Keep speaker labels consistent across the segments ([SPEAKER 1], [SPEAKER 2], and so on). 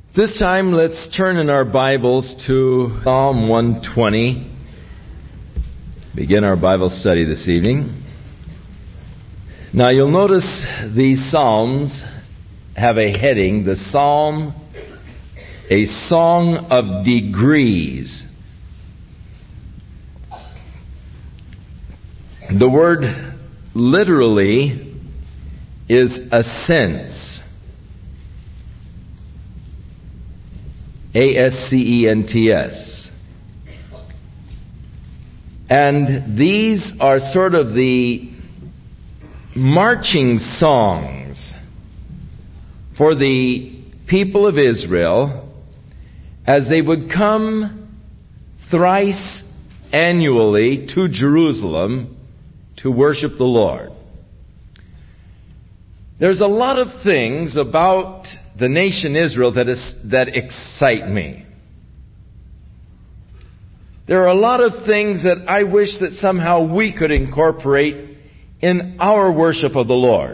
[SPEAKER 1] This time, let's turn in our Bibles to Psalm 120. Begin our Bible study this evening. Now, you'll notice these Psalms have a heading, the Psalm, a Song of Degrees. The word literally is ascents. A-S-C-E-N-T-S. And these are sort of the marching songs for the people of Israel as they would come thrice annually to Jerusalem to worship the Lord. There's a lot of things about the nation Israel that excite me. There are a lot of things that I wish that somehow we could incorporate in our worship of the Lord.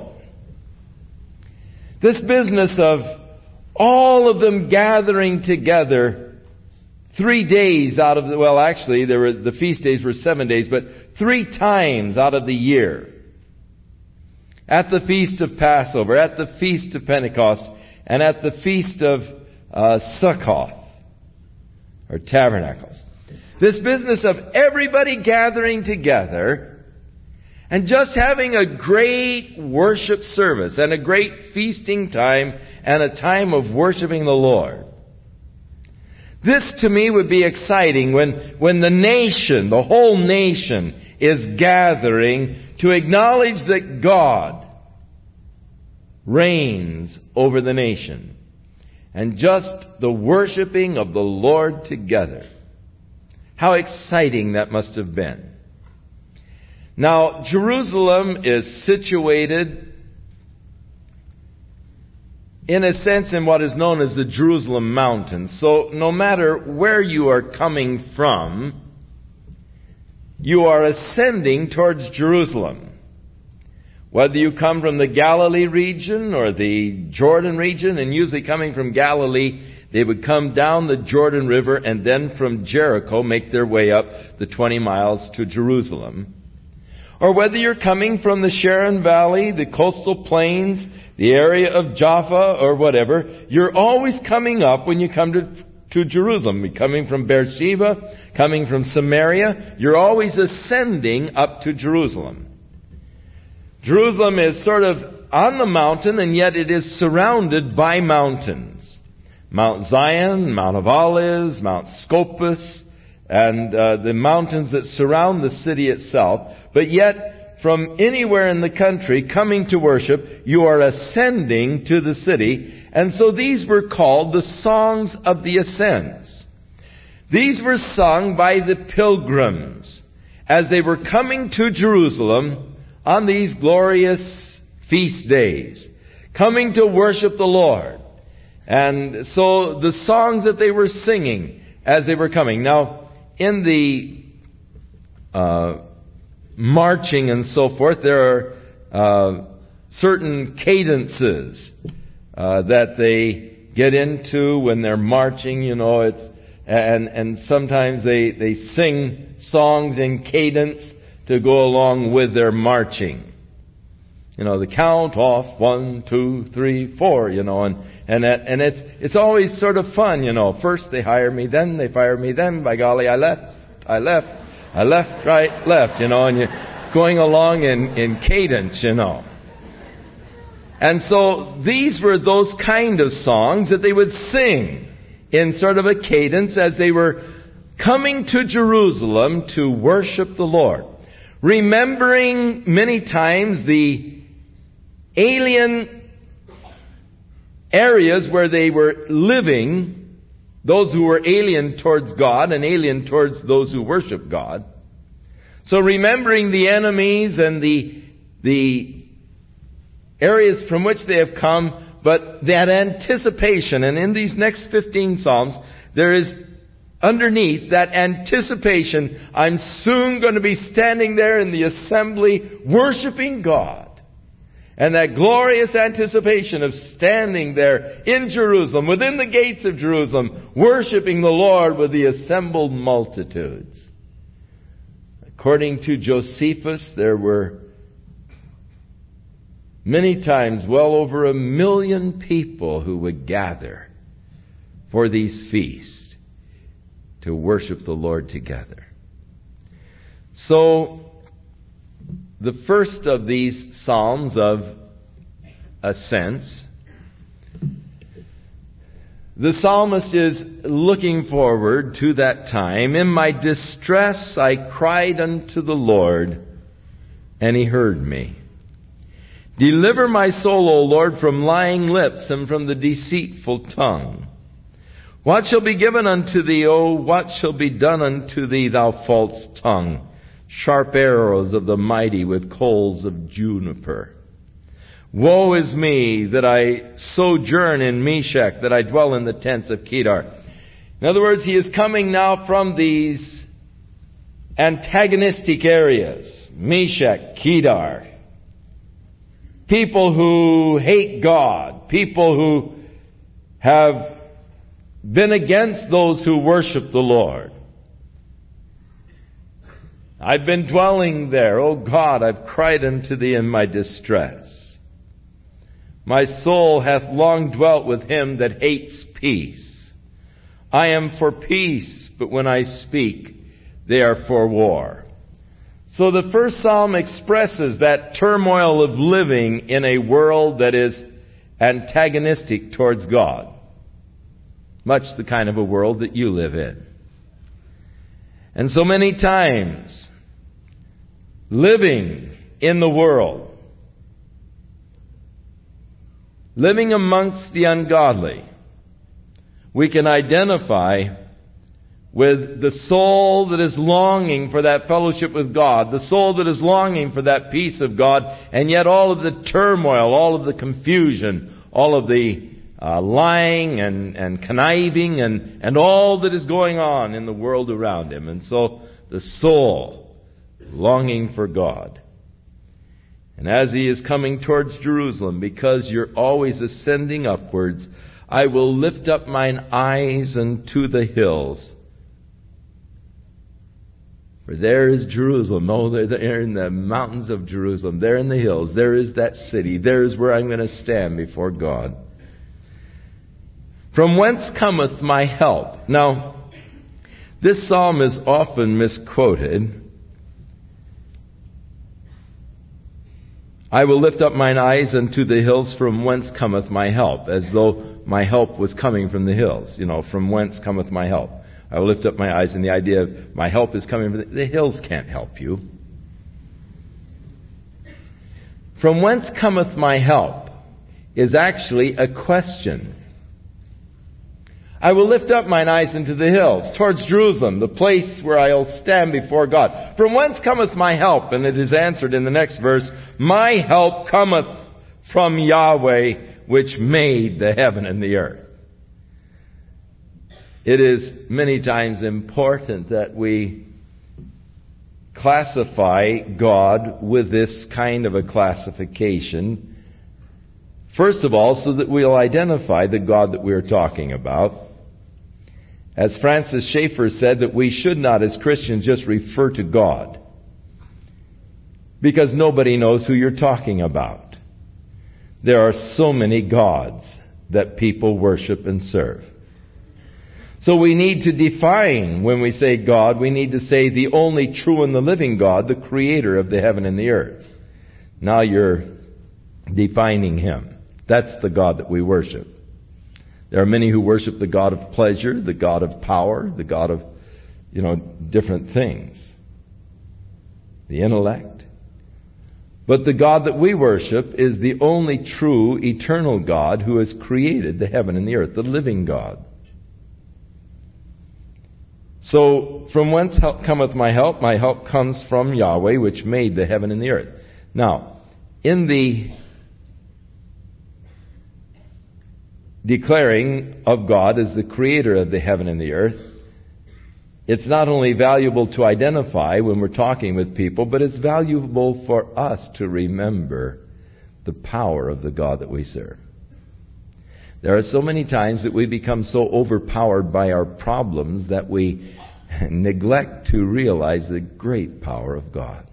[SPEAKER 1] This business of all of them gathering together 3 days out of the, well, actually, the feast days were 7 days, but 3 times out of the year. At the Feast of Passover, at the Feast of Pentecost, and at the Feast of Succoth, or Tabernacles. This business of everybody gathering together and just having a great worship service and a great feasting time and a time of worshiping the Lord. This to me would be exciting when the nation, the whole nation, is gathering to acknowledge that God reigns over the nation. And just the worshiping of the Lord together. How exciting that must have been. Now, Jerusalem is situated, in a sense, in what is known as the Jerusalem Mountains. So, no matter where you are coming from, you are ascending towards Jerusalem. Whether you come from the Galilee region or the Jordan region, and usually coming from Galilee, they would come down the Jordan River and then from Jericho make their way up the 20 miles to Jerusalem. Or whether you're coming from the Sharon Valley, the coastal plains, the area of Jaffa or whatever, you're always coming up when you come to Jerusalem. You're coming from Beersheba, coming from Samaria, you're always ascending up to Jerusalem. Jerusalem is sort of on the mountain, and yet it is surrounded by mountains. Mount Zion, Mount of Olives, Mount Scopus, and the mountains that surround the city itself. But yet, from anywhere in the country coming to worship, you are ascending to the city. And so these were called the Songs of the Ascents. These were sung by the pilgrims as they were coming to Jerusalem on these glorious feast days, coming to worship the Lord. And so the songs that they were singing as they were coming. Now, in the marching and so forth, there are certain cadences that they get into when they're marching. You know, and sometimes they sing songs in cadence to go along with their marching. You know, the count off 1, 2, 3, 4. You know, and it's always sort of fun. You know, first they hire me, then they fire me, then by golly I left, right, left. You know, and you're going along in cadence. You know, and so these were those kind of songs that they would sing in sort of a cadence as they were coming to Jerusalem to worship the Lord. Remembering many times the alien areas where they were living, those who were alien towards God and alien towards those who worship God. So remembering the enemies and the areas from which they have come, but that anticipation. And in these next 15 Psalms, there is underneath that anticipation, I'm soon going to be standing there in the assembly worshiping God. And that glorious anticipation of standing there in Jerusalem, within the gates of Jerusalem, worshiping the Lord with the assembled multitudes. According to Josephus, there were many times well over 1 million people who would gather for these feasts to worship the Lord together. So, the first of these psalms of ascents, the psalmist is looking forward to that time. In my distress I cried unto the Lord, and He heard me. Deliver my soul, O Lord, from lying lips and from the deceitful tongue. What shall be given unto thee, O what shall be done unto thee, thou false tongue? Sharp arrows of the mighty with coals of juniper. Woe is me that I sojourn in Meshech, that I dwell in the tents of Kedar. In other words, he is coming now from these antagonistic areas. Meshech, Kedar. People who hate God. People who have been against those who worship the Lord. I've been dwelling there. O God, I've cried unto thee in my distress. My soul hath long dwelt with him that hates peace. I am for peace, but when I speak, they are for war. So the first psalm expresses that turmoil of living in a world that is antagonistic towards God. Much the kind of a world that you live in. And so many times, living in the world, living amongst the ungodly, we can identify with the soul that is longing for that fellowship with God, the soul that is longing for that peace of God, and yet all of the turmoil, all of the confusion, all of the lying and conniving and all that is going on in the world around him. And so the soul longing for God. And as he is coming towards Jerusalem, because you're always ascending upwards, I will lift up mine eyes unto the hills. For there is Jerusalem. Oh, they're in the mountains of Jerusalem. There in the hills. There is that city. There is where I'm going to stand before God. From whence cometh my help? Now, this psalm is often misquoted. I will lift up mine eyes unto the hills, from whence cometh my help? As though my help was coming from the hills. From whence cometh my help? I will lift up my eyes, and the idea of my help is coming from the hills can't help you. From whence cometh my help is actually a question. I will lift up mine eyes into the hills, towards Jerusalem, the place where I'll stand before God. From whence cometh my help? And it is answered in the next verse, my help cometh from Yahweh, which made the heaven and the earth. It is many times important that we classify God with this kind of a classification. First of all, so that we'll identify the God that we're talking about. As Francis Schaeffer said, that we should not, as Christians, just refer to God, because nobody knows who you're talking about. There are so many gods that people worship and serve. So we need to define, when we say God, we need to say the only true and the living God, the creator of the heaven and the earth. Now you're defining Him. That's the God that we worship. There are many who worship the God of pleasure, the God of power, the God of, different things. The intellect. But the God that we worship is the only true, eternal God who has created the heaven and the earth, the living God. So, from whence cometh my help? My help comes from Yahweh, which made the heaven and the earth. Now, in the declaring of God as the creator of the heaven and the earth, it's not only valuable to identify when we're talking with people, but it's valuable for us to remember the power of the God that we serve. There are so many times that we become so overpowered by our problems that we neglect to realize the great power of God.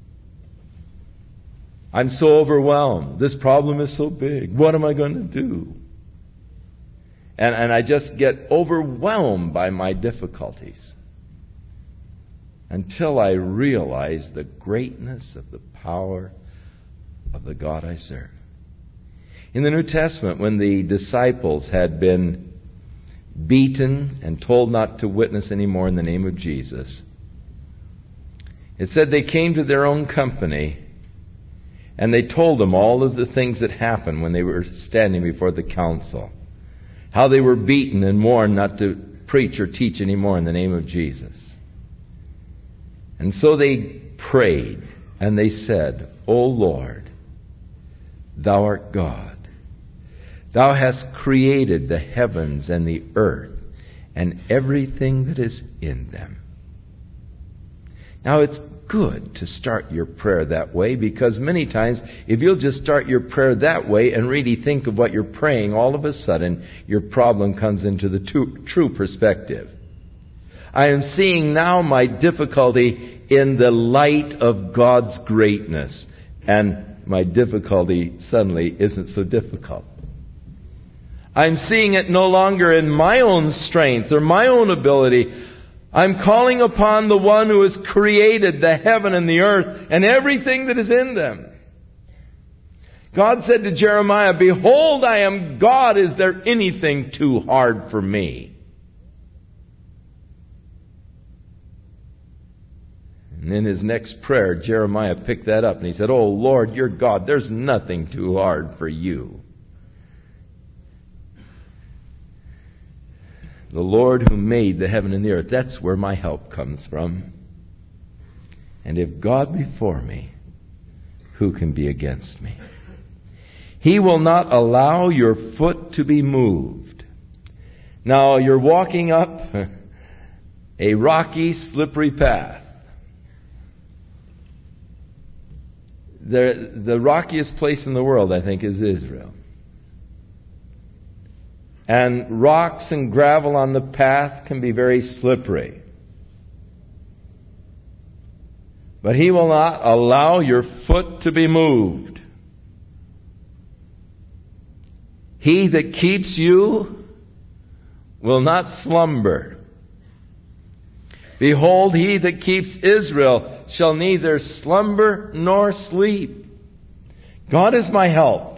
[SPEAKER 1] I'm so overwhelmed. This problem is so big. What am I going to do? And I just get overwhelmed by my difficulties until I realize the greatness of the power of the God I serve. In the New Testament, when the disciples had been beaten and told not to witness anymore in the name of Jesus, it said they came to their own company and they told them all of the things that happened when they were standing before the council. How they were beaten and warned not to preach or teach anymore in the name of Jesus. And so they prayed and they said, O Lord, Thou art God. Thou hast created the heavens and the earth and everything that is in them. Now it's good to start your prayer that way, because many times if you'll just start your prayer that way and really think of what you're praying, all of a sudden your problem comes into the true perspective. I am seeing now my difficulty in the light of God's greatness, and my difficulty suddenly isn't so difficult. I'm seeing it no longer in my own strength or my own ability. I'm calling upon the one who has created the heaven and the earth and everything that is in them. God said to Jeremiah, Behold, I am God. Is there anything too hard for me? And in his next prayer, Jeremiah picked that up and he said, Oh Lord, you're God. There's nothing too hard for you. The Lord who made the heaven and the earth, that's where my help comes from. And if God be for me, who can be against me? He will not allow your foot to be moved. Now you're walking up a rocky, slippery path. The rockiest place in the world, I think, is Israel. And rocks and gravel on the path can be very slippery. But He will not allow your foot to be moved. He that keeps you will not slumber. Behold, He that keeps Israel shall neither slumber nor sleep. God is my help.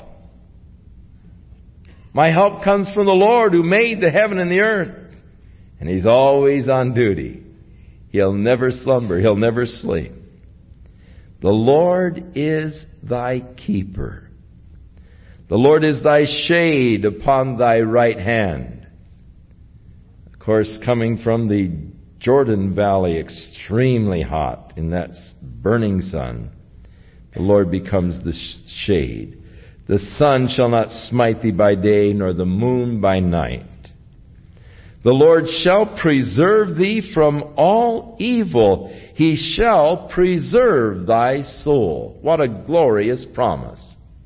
[SPEAKER 1] My help comes from the Lord who made the heaven and the earth. And He's always on duty. He'll never slumber. He'll never sleep. The Lord is thy keeper. The Lord is thy shade upon thy right hand. Of course, coming from the Jordan Valley, extremely hot in that burning sun, the Lord becomes the shade. The sun shall not smite thee by day, nor the moon by night. The Lord shall preserve thee from all evil. He shall preserve thy soul. What a glorious promise.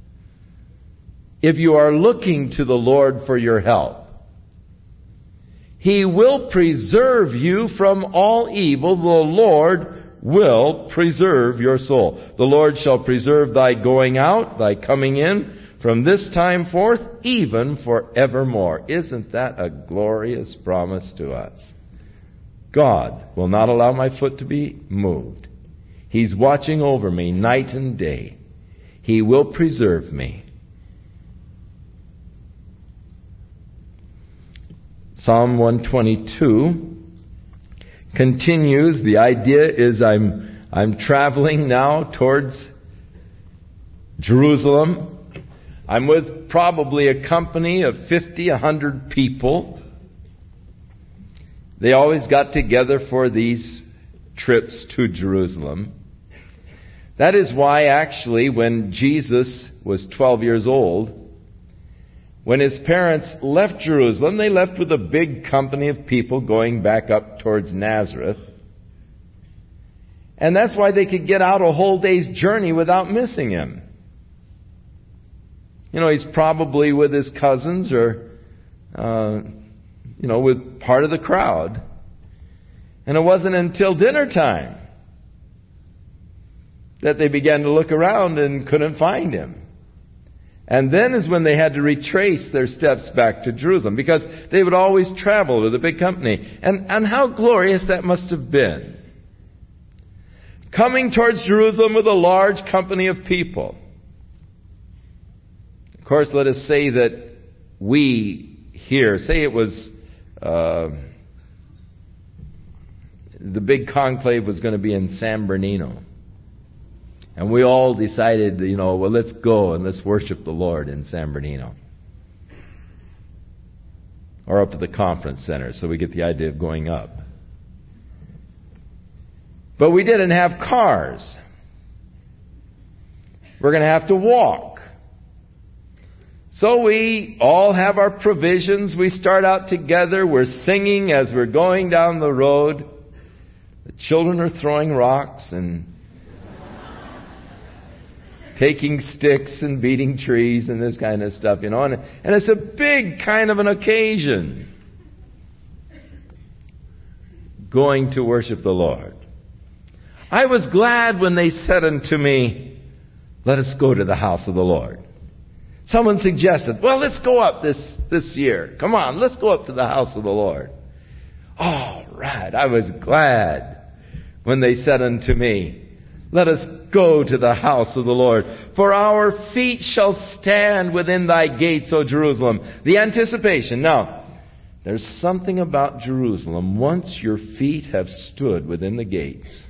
[SPEAKER 1] If you are looking to the Lord for your help, He will preserve you from all evil. The Lord will preserve your soul. The Lord shall preserve thy going out, thy coming in, from this time forth, even forevermore. Isn't that a glorious promise to us? God will not allow my foot to be moved. He's watching over me night and day. He will preserve me. Psalm 122 continues. The idea is I'm traveling now towards Jerusalem. I'm with probably a company of 50, 100 people. They always got together for these trips to Jerusalem. That is why, actually, when Jesus was 12 years old, when His parents left Jerusalem, they left with a big company of people going back up towards Nazareth. And that's why they could get out a whole day's journey without missing Him. He's probably with his cousins or, with part of the crowd. And it wasn't until dinner time that they began to look around and couldn't find him. And then is when they had to retrace their steps back to Jerusalem, because they would always travel with a big company. And how glorious that must have been. Coming towards Jerusalem with a large company of people. Of course, let us say that we here, say it was the big conclave was going to be in San Bernardino. And we all decided, let's go and let's worship the Lord in San Bernardino. Or up at the conference center, so we get the idea of going up. But we didn't have cars. We're going to have to walk. So we all have our provisions. We start out together. We're singing as we're going down the road. The children are throwing rocks and taking sticks and beating trees and this kind of stuff, And it's a big kind of an occasion. Going to worship the Lord. I was glad when they said unto me, let us go to the house of the Lord. Someone suggested, well, let's go up this year. Come on, let's go up to the house of the Lord. All right. I was glad when they said unto me, let us go to the house of the Lord. For our feet shall stand within thy gates, O Jerusalem. The anticipation. Now, there's something about Jerusalem. Once your feet have stood within the gates,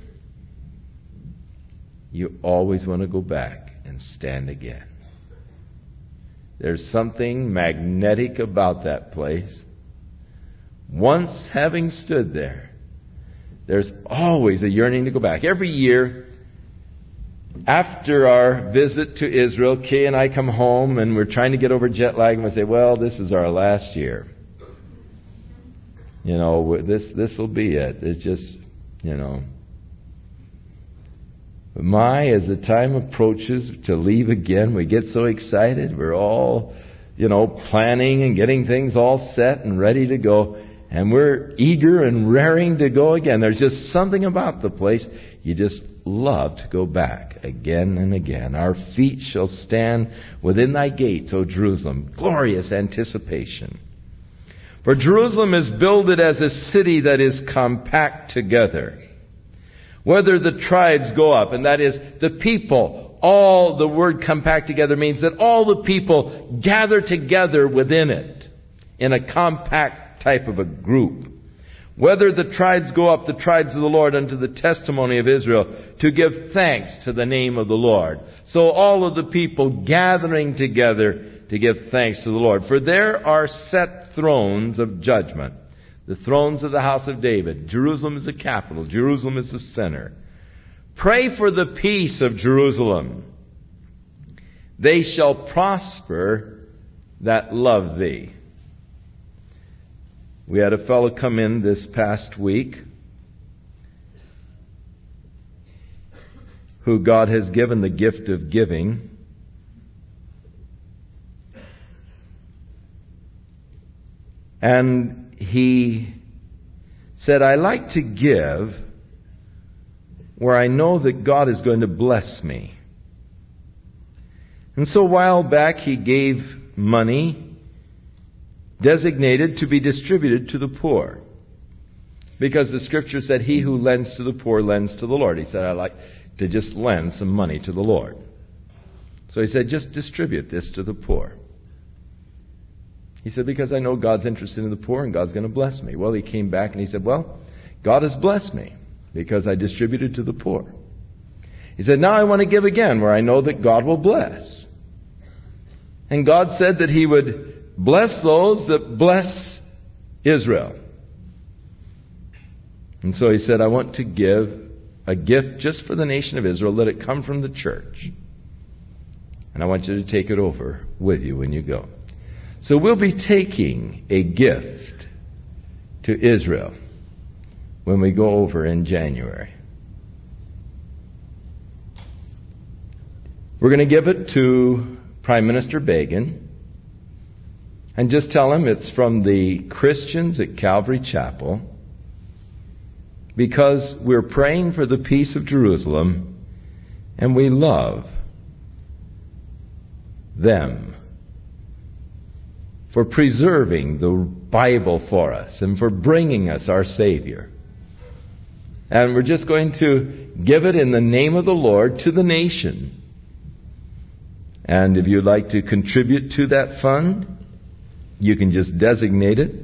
[SPEAKER 1] you always want to go back and stand again. There's something magnetic about that place. Once having stood there, there's always a yearning to go back. Every year, after our visit to Israel, Kay and I come home and we're trying to get over jet lag, and we say, well, this is our last year. This will be it. It's just, as the time approaches to leave again, we get so excited. We're all, planning and getting things all set and ready to go. And we're eager and raring to go again. There's just something about the place. You just love to go back again and again. Our feet shall stand within thy gates, O Jerusalem. Glorious anticipation. For Jerusalem is builded as a city that is compact together. Whether the tribes go up, and that is the people, all the word compact together means that all the people gather together within it in a compact type of a group. Whether the tribes go up, the tribes of the Lord, unto the testimony of Israel, to give thanks to the name of the Lord. So all of the people gathering together to give thanks to the Lord. For there are set thrones of judgment. The thrones of the house of David. Jerusalem is the capital. Jerusalem is the center. Pray for the peace of Jerusalem. They shall prosper that love thee. We had a fellow come in this past week who God has given the gift of giving. And he said, I like to give where I know that God is going to bless me. And so a while back he gave money designated to be distributed to the poor. Because the scripture said, he who lends to the poor lends to the Lord. He said, I like to just lend some money to the Lord. So he said, just distribute this to the poor. He said, because I know God's interested in the poor and God's going to bless me. Well, he came back and he said, well, God has blessed me because I distributed to the poor. He said, now I want to give again where I know that God will bless. And God said that he would bless those that bless Israel. And so he said, I want to give a gift just for the nation of Israel. Let it come from the church. And I want you to take it over with you when you go. So we'll be taking a gift to Israel when we go over in January. We're going to give it to Prime Minister Begin and just tell him it's from the Christians at Calvary Chapel, because we're praying for the peace of Jerusalem and we love them for preserving the Bible for us and for bringing us our Savior. And we're just going to give it in the name of the Lord to the nation. And if you'd like to contribute to that fund, you can just designate it.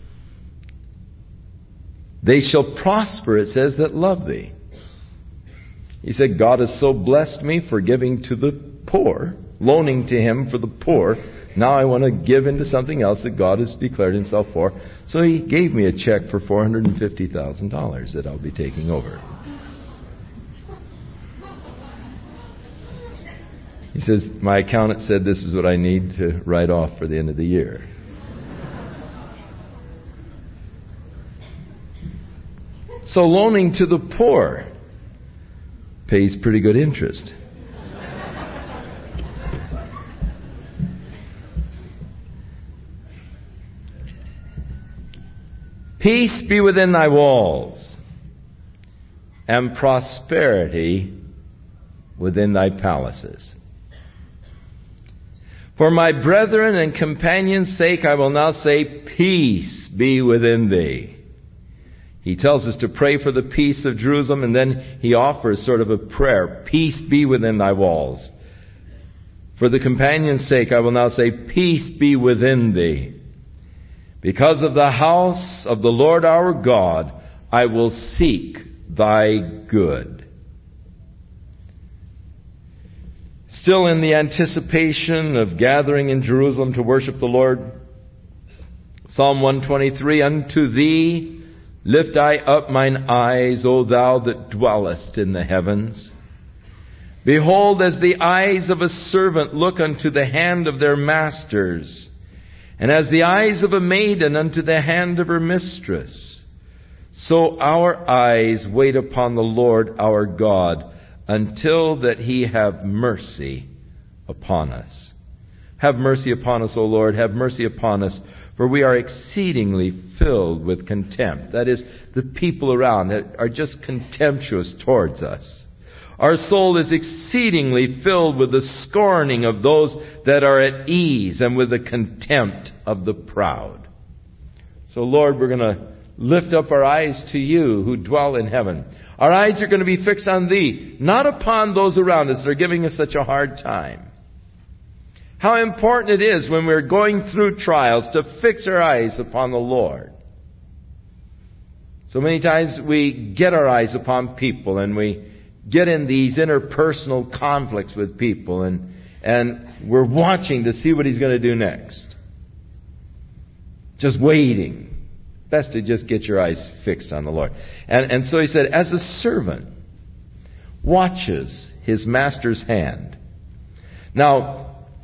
[SPEAKER 1] They shall prosper, it says, that love thee. He said, God has so blessed me for giving to the poor, loaning to Him for the poor. Now I want to give into something else that God has declared Himself for. So He gave me a check for $450,000 that I'll be taking over. He says, my accountant said this is what I need to write off for the end of the year. So loaning to the poor pays pretty good interest. Peace be within thy walls, and prosperity within thy palaces. For my brethren and companions' sake, I will now say, peace be within thee. He tells us to pray for the peace of Jerusalem, and then he offers sort of a prayer. Peace be within thy walls. For the companions' sake, I will now say, peace be within thee. Because of the house of the Lord our God, I will seek thy good. Still in the anticipation of gathering in Jerusalem to worship the Lord, Psalm 123, unto thee lift I up mine eyes, O thou that dwellest in the heavens. Behold, as the eyes of a servant look unto the hand of their masters, and as the eyes of a maiden unto the hand of her mistress, so our eyes wait upon the Lord our God, until that He have mercy upon us. Have mercy upon us, O Lord, have mercy upon us, for we are exceedingly filled with contempt. That is, the people around that are just contemptuous towards us. Our soul is exceedingly filled with the scorning of those that are at ease and with the contempt of the proud. So, Lord, we're going to lift up our eyes to You who dwell in heaven. Our eyes are going to be fixed on Thee, not upon those around us that are giving us such a hard time. How important it is when we're going through trials to fix our eyes upon the Lord. So many times we get our eyes upon people and we get in these interpersonal conflicts with people and we're watching to see what He's going to do next. Just waiting. Best to just get your eyes fixed on the Lord. And so He said, as a servant watches his master's hand. Now,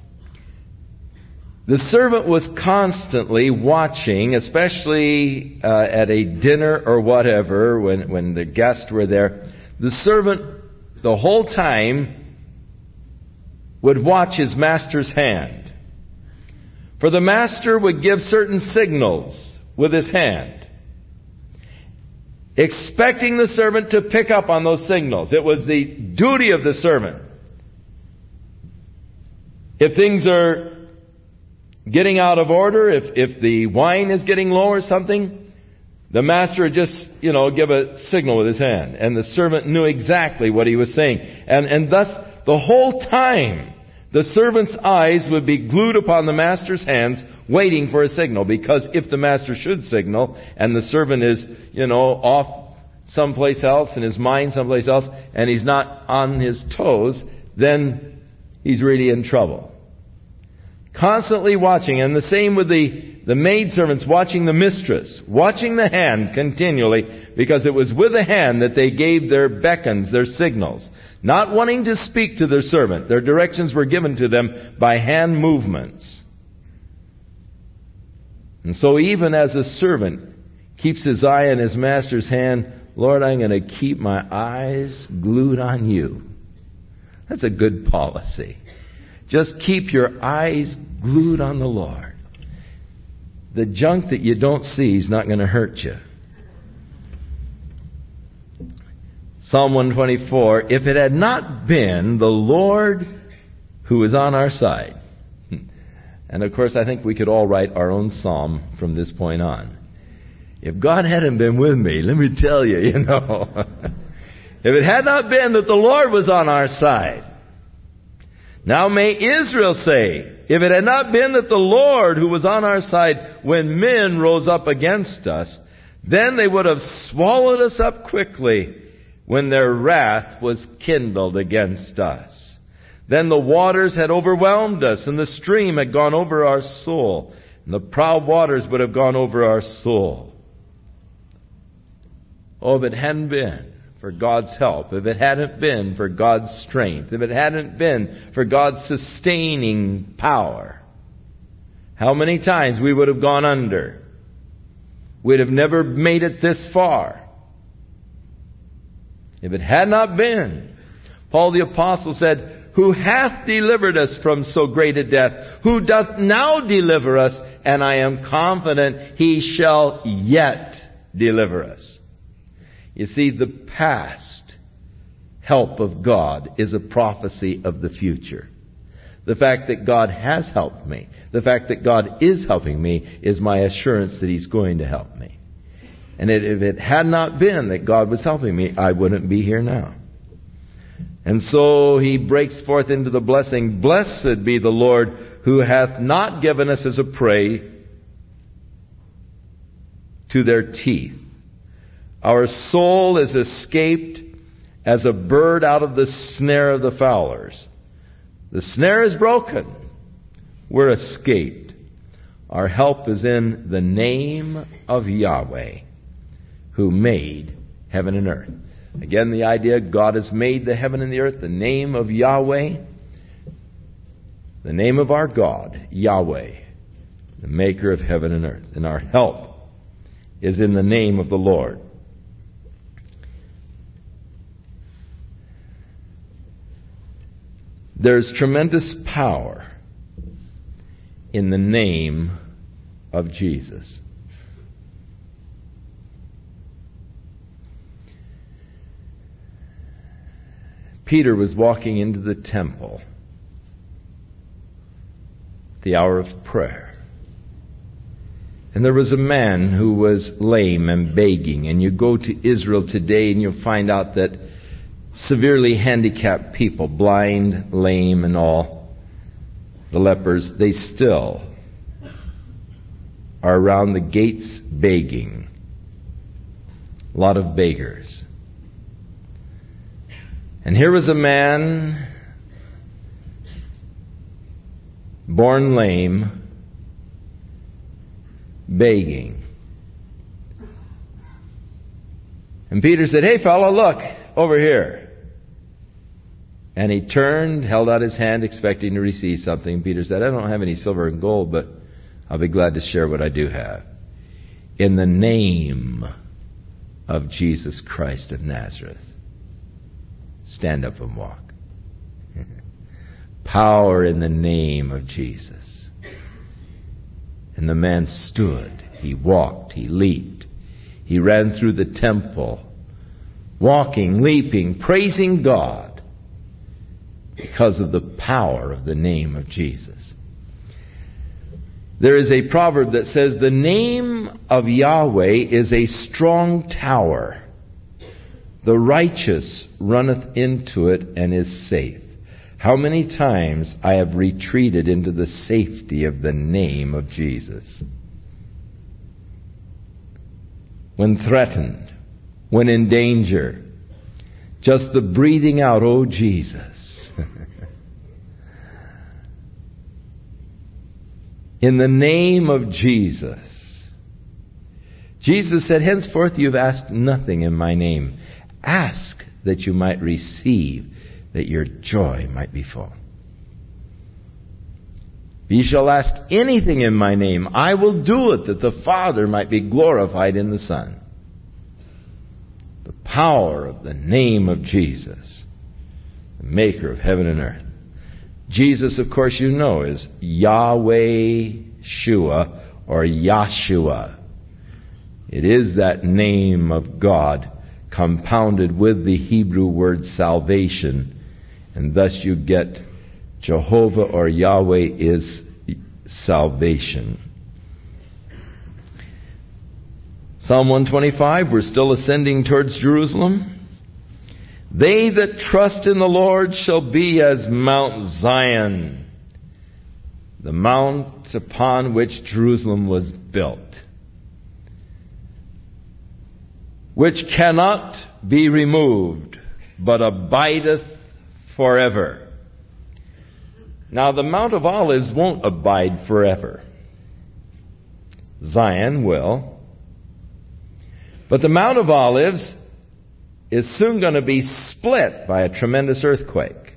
[SPEAKER 1] the servant was constantly watching, especially at a dinner or whatever, when the guests were there. The servant, the whole time, would watch his master's hand. For the master would give certain signals with his hand, expecting the servant to pick up on those signals. It was the duty of the servant. If things are getting out of order, if the wine is getting low or something, the master would just, give a signal with his hand. And the servant knew exactly what he was saying. And thus, the whole time, the servant's eyes would be glued upon the master's hands, waiting for a signal. Because if the master should signal, and the servant is, off someplace else, in his mind someplace else, and he's not on his toes, then he's really in trouble. Constantly watching, and the same with the maidservants watching the mistress, watching the hand continually, because it was with the hand that they gave their beckons, their signals. Not wanting to speak to their servant. Their directions were given to them by hand movements. And so even as a servant keeps his eye on his master's hand, Lord, I'm going to keep my eyes glued on You. That's a good policy. Just keep your eyes glued on the Lord. The junk that you don't see is not going to hurt you. Psalm 124, if it had not been the Lord who was on our side. And of course, I think we could all write our own psalm from this point on. If God hadn't been with me, let me tell you, if it had not been that the Lord was on our side. Now may Israel say, if it had not been that the Lord who was on our side when men rose up against us, then they would have swallowed us up quickly when their wrath was kindled against us. Then the waters had overwhelmed us, and the stream had gone over our soul, and the proud waters would have gone over our soul. Oh, if it hadn't been for God's help, if it hadn't been for God's strength, if it hadn't been for God's sustaining power, how many times we would have gone under. We'd have never made it this far. If it had not been, Paul the Apostle said, who hath delivered us from so great a death, who doth now deliver us, and I am confident he shall yet deliver us. You see, the past help of God is a prophecy of the future. The fact that God has helped me, the fact that God is helping me, is my assurance that He's going to help me. And if it had not been that God was helping me, I wouldn't be here now. And so he breaks forth into the blessing, blessed be the Lord who hath not given us as a prey to their teeth. Our soul is escaped as a bird out of the snare of the fowlers. The snare is broken. We're escaped. Our help is in the name of Yahweh, who made heaven and earth. Again, the idea, God has made the heaven and the earth. The name of Yahweh, the name of our God, Yahweh, the maker of heaven and earth. And our help is in the name of the Lord. There's tremendous power in the name of Jesus. Peter was walking into the temple at the hour of prayer. And there was a man who was lame and begging. And you go to Israel today and you'll find out that severely handicapped people, blind, lame, and all, the lepers, they still are around the gates begging. A lot of beggars. And here was a man born lame, begging. And Peter said, "Hey fella, look, over here." And he turned, held out his hand, expecting to receive something. Peter said, "I don't have any silver and gold, but I'll be glad to share what I do have. In the name of Jesus Christ of Nazareth, stand up and walk." Power in the name of Jesus. And the man stood. He walked. He leaped. He ran through the temple, walking, leaping, praising God because of the power of the name of Jesus. There is a proverb that says, "The name of Yahweh is a strong tower. The righteous runneth into it and is safe." How many times I have retreated into the safety of the name of Jesus. When threatened, when in danger, just the breathing out, "Oh Jesus." In the name of Jesus. Jesus said, "Henceforth you have asked nothing in my name. Ask that you might receive, that your joy might be full. Ye shall ask anything in my name, I will do it, that the Father might be glorified in the Son." The power of the name of Jesus, the maker of heaven and earth. Jesus, of course, you know, is Yahweh Shua or Yahshua. It is that name of God compounded with the Hebrew word salvation. And thus you get Jehovah or Yahweh is salvation. Psalm 125, we're still ascending towards Jerusalem. They that trust in the Lord shall be as Mount Zion, the mount upon which Jerusalem was built, which cannot be removed, but abideth forever. Now the Mount of Olives won't abide forever. Zion will. But the Mount of Olives is soon going to be split by a tremendous earthquake.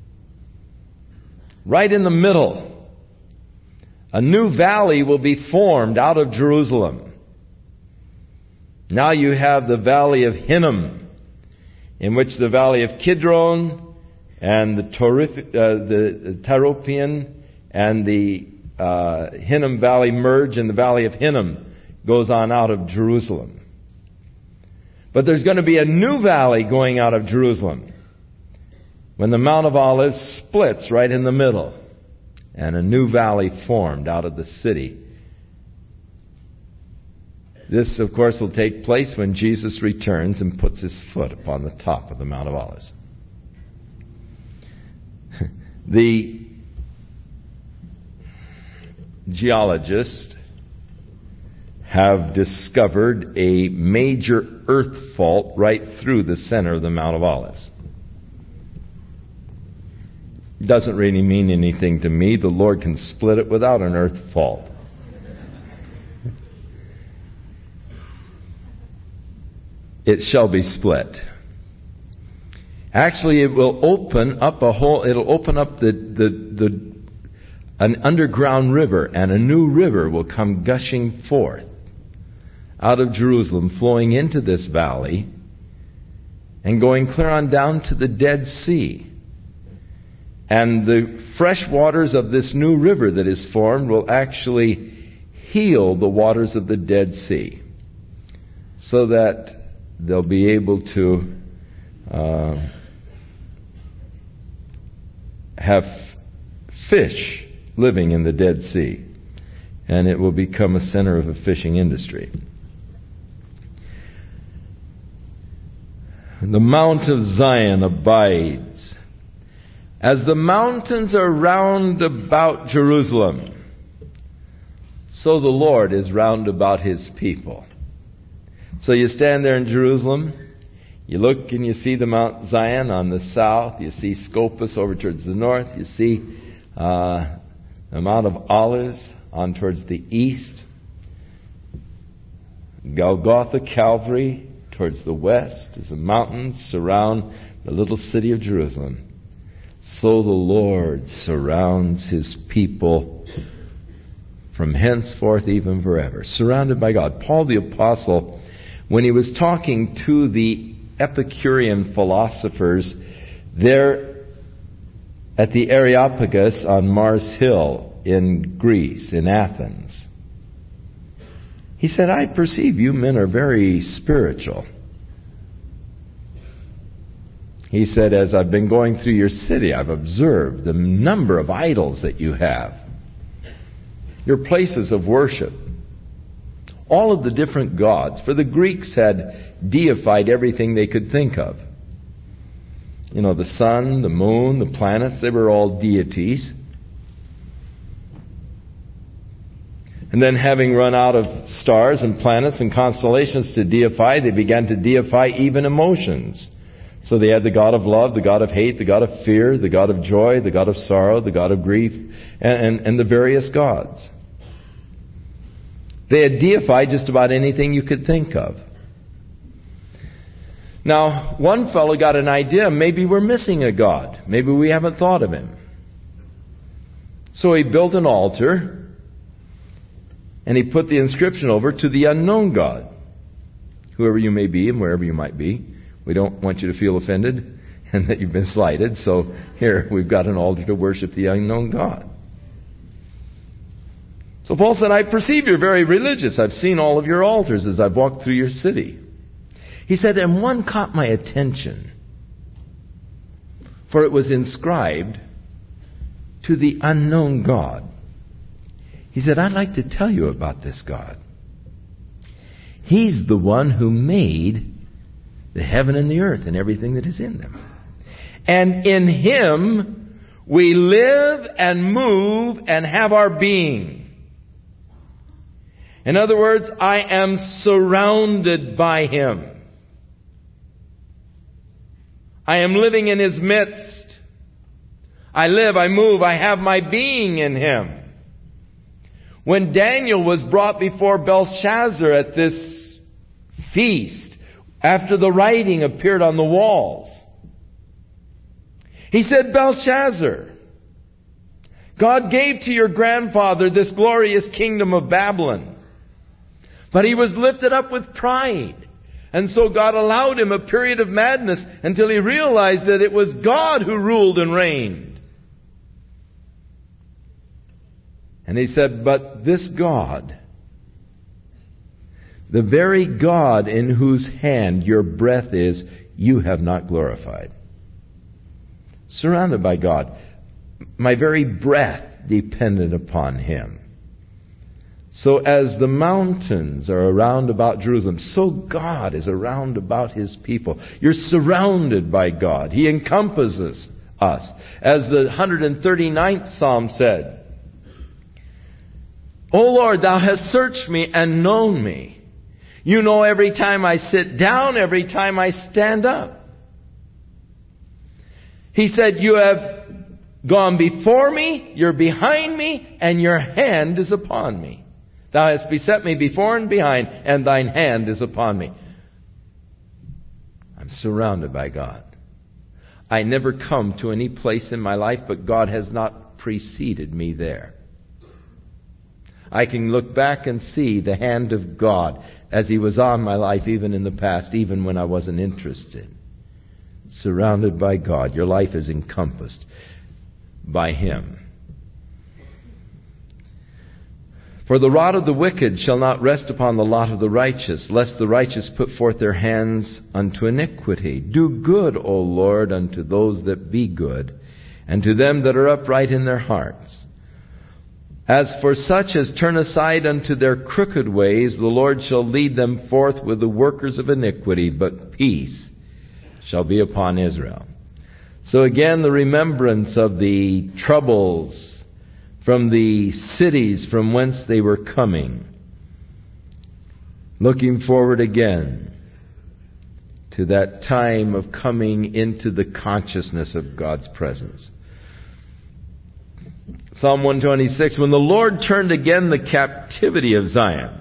[SPEAKER 1] Right in the middle, a new valley will be formed out of Jerusalem. Now you have the valley of Hinnom, in which the valley of Kidron and the Tyropian and the Hinnom Valley merge, and the valley of Hinnom goes on out of Jerusalem. But there's going to be a new valley going out of Jerusalem when the Mount of Olives splits right in the middle, and a new valley formed out of the city. This, of course, will take place when Jesus returns and puts his foot upon the top of the Mount of Olives. The geologists have discovered a major earth fault right through the center of the Mount of Olives. Doesn't really mean anything to me. The Lord can split it without an earth fault. It shall be split. Actually, it will open up it'll open up an underground river, and a new river will come gushing forth out of Jerusalem, flowing into this valley and going clear on down to the Dead Sea. And the fresh waters of this new river that is formed will actually heal the waters of the Dead Sea, so that they'll be able to have fish living in the Dead Sea, and it will become a center of a fishing industry. The Mount of Zion abides. As the mountains are round about Jerusalem, so the Lord is round about his people. So you stand there in Jerusalem, you look and you see the Mount Zion on the south, you see Scopus over towards the north, you see the Mount of Olives on towards the east, Golgotha, Calvary towards the west, as the mountains surround the little city of Jerusalem. So the Lord surrounds his people from henceforth even forever, surrounded by God. Paul the Apostle, when he was talking to the Epicurean philosophers there at the Areopagus on Mars Hill in Greece, in Athens, he said, I perceive you men are very spiritual. He said, as I've been going through your city, I've observed the number of idols that you have, your places of worship, all of the different gods. For the Greeks had deified everything they could think of. You know, the sun, the moon, the planets, they were all deities. And then, having run out of stars and planets and constellations to deify, they began to deify even emotions. So they had the God of love, the God of hate, the God of fear, the God of joy, the God of sorrow, the God of grief, and the various gods. They had deified just about anything you could think of. Now, one fellow got an idea, maybe we're missing a God. Maybe we haven't thought of him. So he built an altar, and he put the inscription over to the unknown God. Whoever you may be and wherever you might be. We don't want you to feel offended. and that you've been slighted. So here we've got an altar to worship the unknown God. So Paul said, I perceive you're very religious. I've seen all of your altars as I've walked through your city. He said, and one caught my attention, for it was inscribed, to the unknown God. He said, I'd like to tell you about this God. He's the one who made the heaven and the earth and everything that is in them. And in Him we live and move and have our being. In other words, I am surrounded by Him. I am living in His midst. I live, I move, I have my being in Him. When Daniel was brought before Belshazzar at this feast, after the writing appeared on the walls, he said, Belshazzar, God gave to your grandfather this glorious kingdom of Babylon. But he was lifted up with pride. And so God allowed him a period of madness until he realized that it was God who ruled and reigned. And he said, but this God, the very God in whose hand your breath is, you have not glorified. Surrounded by God. My very breath depended upon Him. So as the mountains are around about Jerusalem, so God is around about His people. You're surrounded by God. He encompasses us. As the 139th Psalm said, O Lord, Thou hast searched me and known me. You know every time I sit down, every time I stand up. He said, you have gone before me, you're behind me, and your hand is upon me. Thou hast beset me before and behind, and thine hand is upon me. I'm surrounded by God. I never come to any place in my life, but God has not preceded me there. I can look back and see the hand of God as He was on my life even in the past, even when I wasn't interested. Surrounded by God. Your life is encompassed by Him. For the rod of the wicked shall not rest upon the lot of the righteous, lest the righteous put forth their hands unto iniquity. Do good, O Lord, unto those that be good, and to them that are upright in their hearts. As for such as turn aside unto their crooked ways, the Lord shall lead them forth with the workers of iniquity, but peace shall be upon Israel. So again, the remembrance of the troubles from the cities from whence they were coming. Looking forward again to that time of coming into the consciousness of God's presence. Psalm 126, when the Lord turned again the captivity of Zion,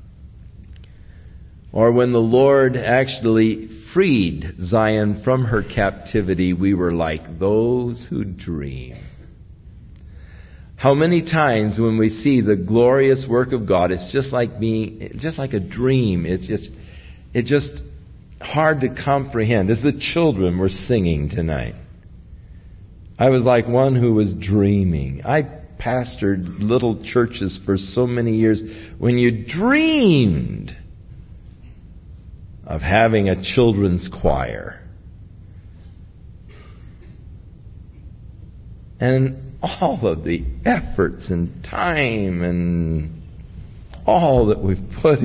[SPEAKER 1] or when the Lord actually freed Zion from her captivity, we were like those who dream. How many times when we see the glorious work of God, it's just like a dream. It's just hard to comprehend. As the children were singing tonight, I was like one who was dreaming. I pastored little churches for so many years when you dreamed of having a children's choir. And all of the efforts and time and all that we've put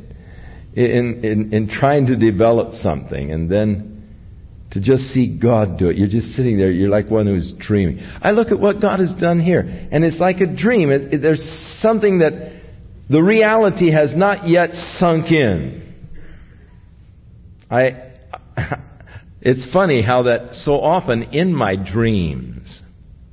[SPEAKER 1] in trying to develop something, and then to just see God do it. You're just sitting there. You're like one who's dreaming. I look at what God has done here, and it's like a dream. There's something that the reality has not yet sunk in. It's funny how that so often in my dreams,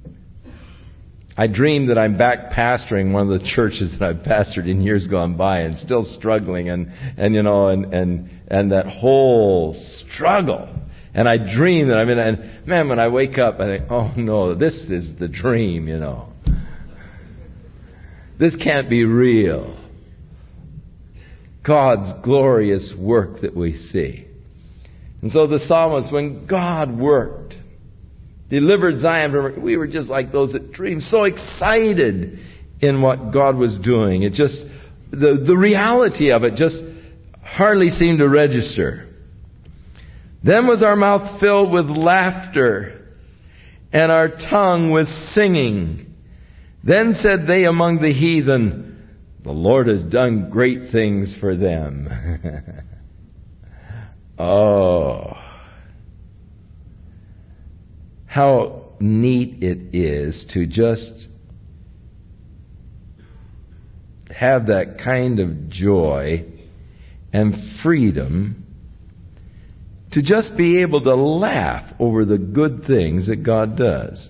[SPEAKER 1] I dream that I'm back pastoring one of the churches that I've pastored in years gone by and still struggling and that whole struggle. And I dream that I'm in, and man, when I wake up, I think, oh no, this is the dream, This can't be real. God's glorious work that we see. And so the psalmist, when God worked, delivered Zion from, we were just like those that dreamed, so excited in what God was doing. It just, the reality of it just hardly seemed to register. Then was our mouth filled with laughter, and our tongue with singing. Then said they among the heathen, the Lord has done great things for them. Oh, how neat it is to just have that kind of joy and freedom to just be able to laugh over the good things that God does.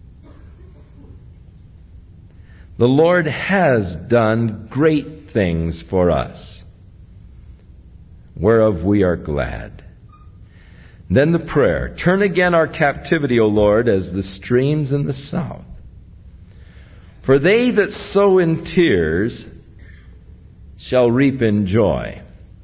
[SPEAKER 1] The Lord has done great things for us, whereof we are glad. Then the prayer, turn again our captivity, O Lord, as the streams in the south. For they that sow in tears shall reap in joy.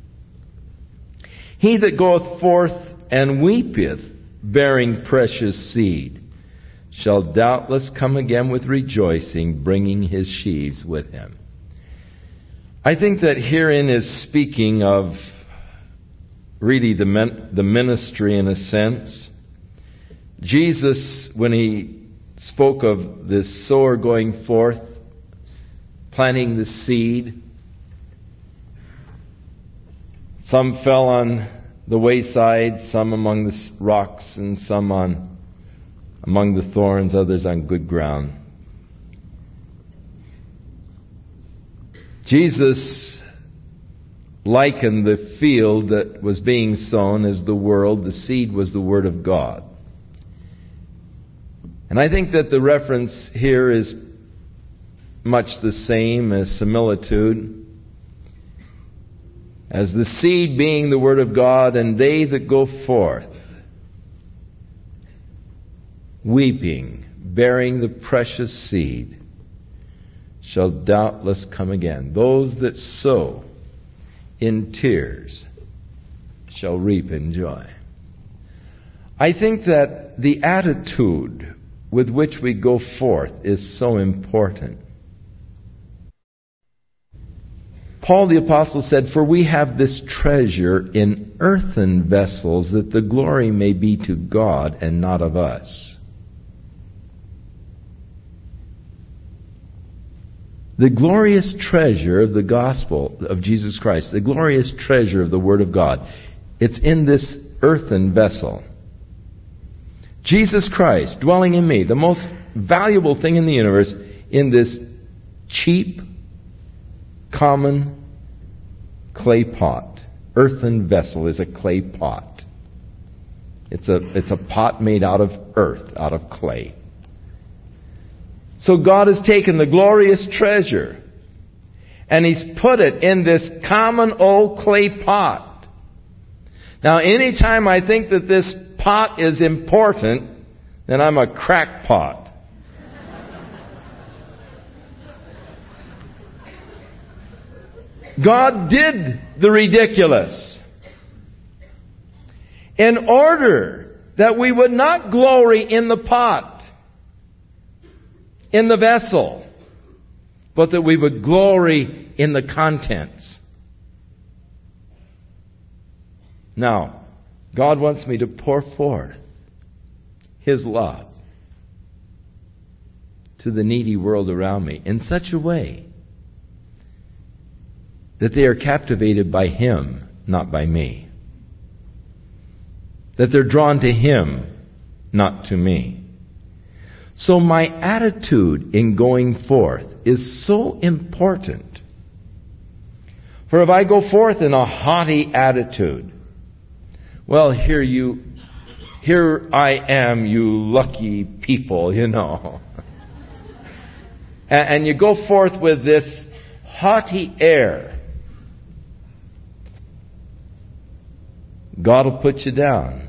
[SPEAKER 1] He that goeth forth and weepeth, bearing precious seed, shall doubtless come again with rejoicing, bringing his sheaves with him. I think that herein is speaking of really the ministry in a sense. Jesus, when he spoke of this sower going forth, planting the seed, some fell on the wayside, some among the rocks, and some among the thorns, others on good ground. Jesus likened the field that was being sown as the world. The seed was the Word of God. And I think that the reference here is much the same as similitude. As the seed being the Word of God, and they that go forth, weeping, bearing the precious seed, shall doubtless come again. Those that sow in tears shall reap in joy. I think that the attitude with which we go forth is so important. Paul the Apostle said, for we have this treasure in earthen vessels, that the glory may be to God and not of us. The glorious treasure of the gospel of Jesus Christ, the glorious treasure of the Word of God, it's in this earthen vessel. Jesus Christ dwelling in me, the most valuable thing in the universe, in this cheap, common clay pot. Earthen vessel is a clay pot. It's a pot made out of earth, out of clay. So God has taken the glorious treasure and He's put it in this common old clay pot. Now, anytime I think that this pot is important, then I'm a crackpot. God did the ridiculous in order that we would not glory in the pot, in the vessel, but that we would glory in the contents. Now, God wants me to pour forth His love to the needy world around me in such a way that they are captivated by Him, not by me. That they're drawn to Him, not to me. So my attitude in going forth is so important. For if I go forth in a haughty attitude, well, here I am, you lucky people, you know. And you go forth with this haughty air, God will put you down.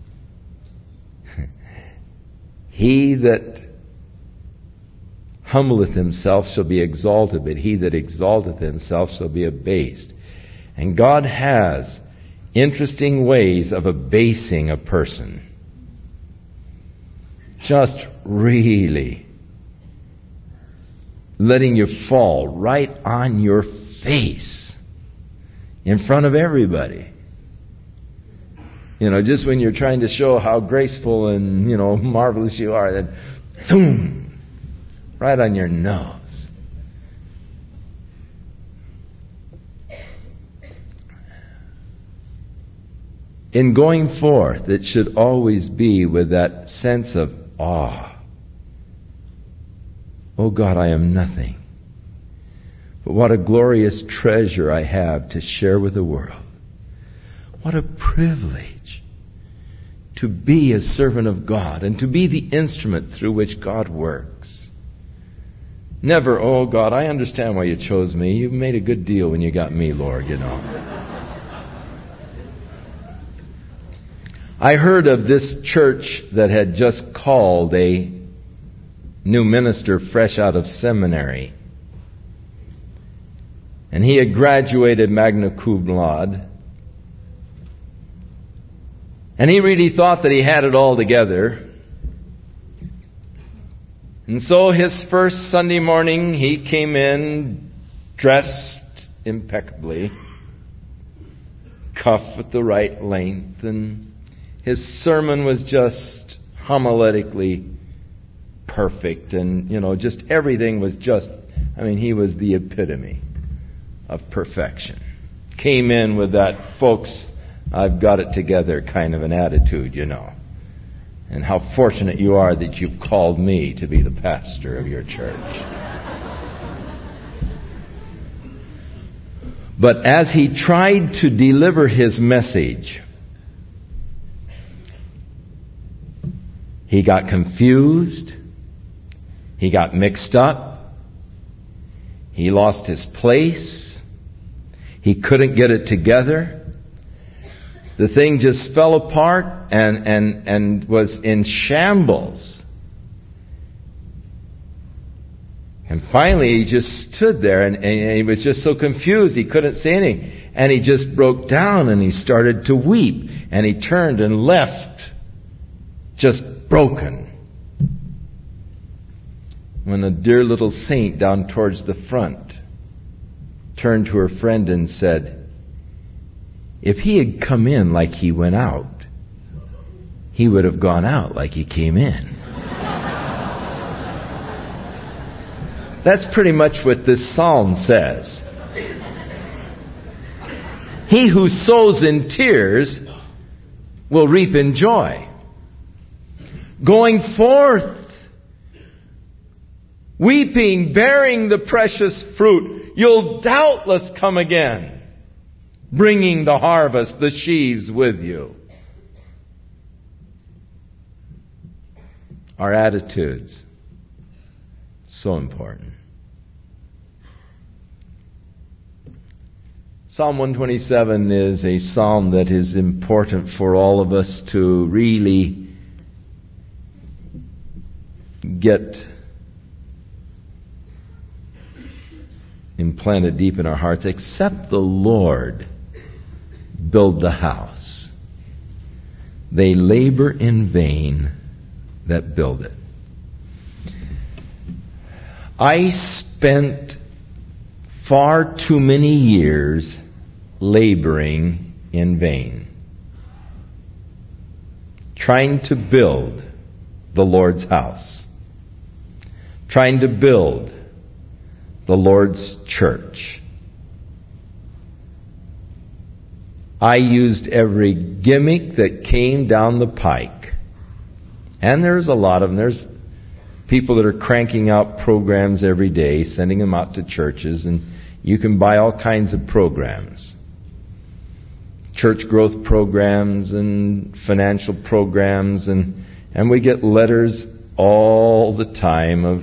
[SPEAKER 1] He that humbleth himself shall be exalted, but he that exalteth himself shall be abased. And God has, interesting ways of abasing a person. Just really letting you fall right on your face in front of everybody. Just when you're trying to show how graceful and, marvelous you are, then boom, right on your nose. In going forth, it should always be with that sense of awe. Oh God, I am nothing. But what a glorious treasure I have to share with the world. What a privilege to be a servant of God and to be the instrument through which God works. Never, oh God, I understand why you chose me. You made a good deal when you got me, Lord, I heard of this church that had just called a new minister fresh out of seminary. And he had graduated magna cum laude. And he really thought that he had it all together. And so his first Sunday morning, he came in dressed impeccably, cuff at the right length, and his sermon was just homiletically perfect, and, just everything was just, he was the epitome of perfection. Came in with that, folks, I've got it together kind of an attitude, And how fortunate you are that you've called me to be the pastor of your church. But as he tried to deliver his message, he got confused. He got mixed up. He lost his place. He couldn't get it together. The thing just fell apart and was in shambles. And finally he just stood there and he was just so confused he couldn't say anything. And he just broke down and he started to weep. And he turned and left just broken. When a dear little saint down towards the front turned to her friend and said, if he had come in like he went out, he would have gone out like he came in. That's pretty much what this psalm says. He who sows in tears will reap in joy. Going forth, weeping, bearing the precious fruit, you'll doubtless come again, bringing the harvest, the sheaves with you. Our attitudes, so important. Psalm 127 is a psalm that is important for all of us to really get implanted deep in our hearts. Except the Lord build the house, they labor in vain that build it. I spent far too many years laboring in vain, trying to build the Lord's house, trying to build the Lord's church. I used every gimmick that came down the pike. And there's a lot of them. There's people that are cranking out programs every day, sending them out to churches, and you can buy all kinds of programs. Church growth programs and financial programs, and we get letters all the time of,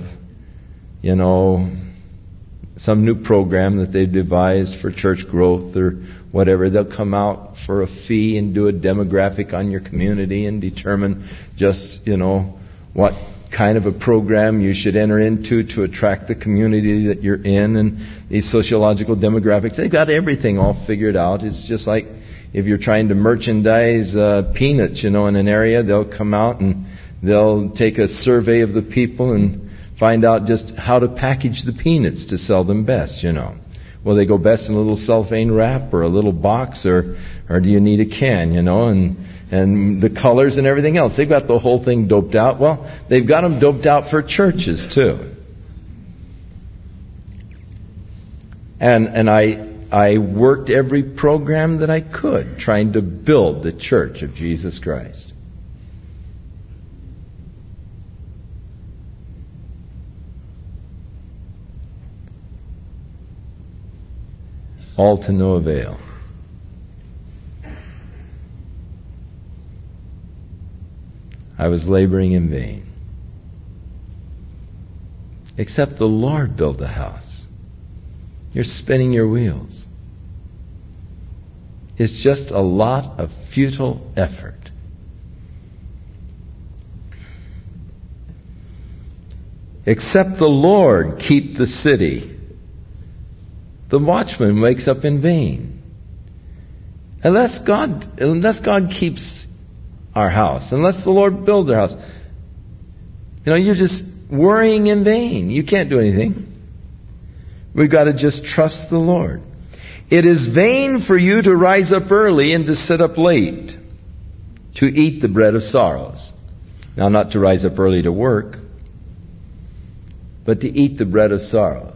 [SPEAKER 1] some new program that they've devised for church growth or whatever. They'll come out for a fee and do a demographic on your community and determine just, what kind of a program you should enter into to attract the community that you're in, and these sociological demographics. They've got everything all figured out. It's just like, if you're trying to merchandise peanuts, in an area, they'll come out and they'll take a survey of the people and find out just how to package the peanuts to sell them best, Will they go best in a little cellophane wrap or a little box, or do you need a can, and the colors and everything else. They've got the whole thing doped out. Well, they've got them doped out for churches too. And I worked every program that I could trying to build the Church of Jesus Christ. All to no avail. I was laboring in vain. Except the Lord built the house. You're spinning your wheels. It's just a lot of futile effort. Except the Lord keep the city, the watchman wakes up in vain. Unless God keeps our house, unless the Lord builds our house, you're just worrying in vain. You can't do anything. We've got to just trust the Lord. It is vain for you to rise up early and to sit up late, to eat the bread of sorrows. Now, not to rise up early to work, but to eat the bread of sorrows.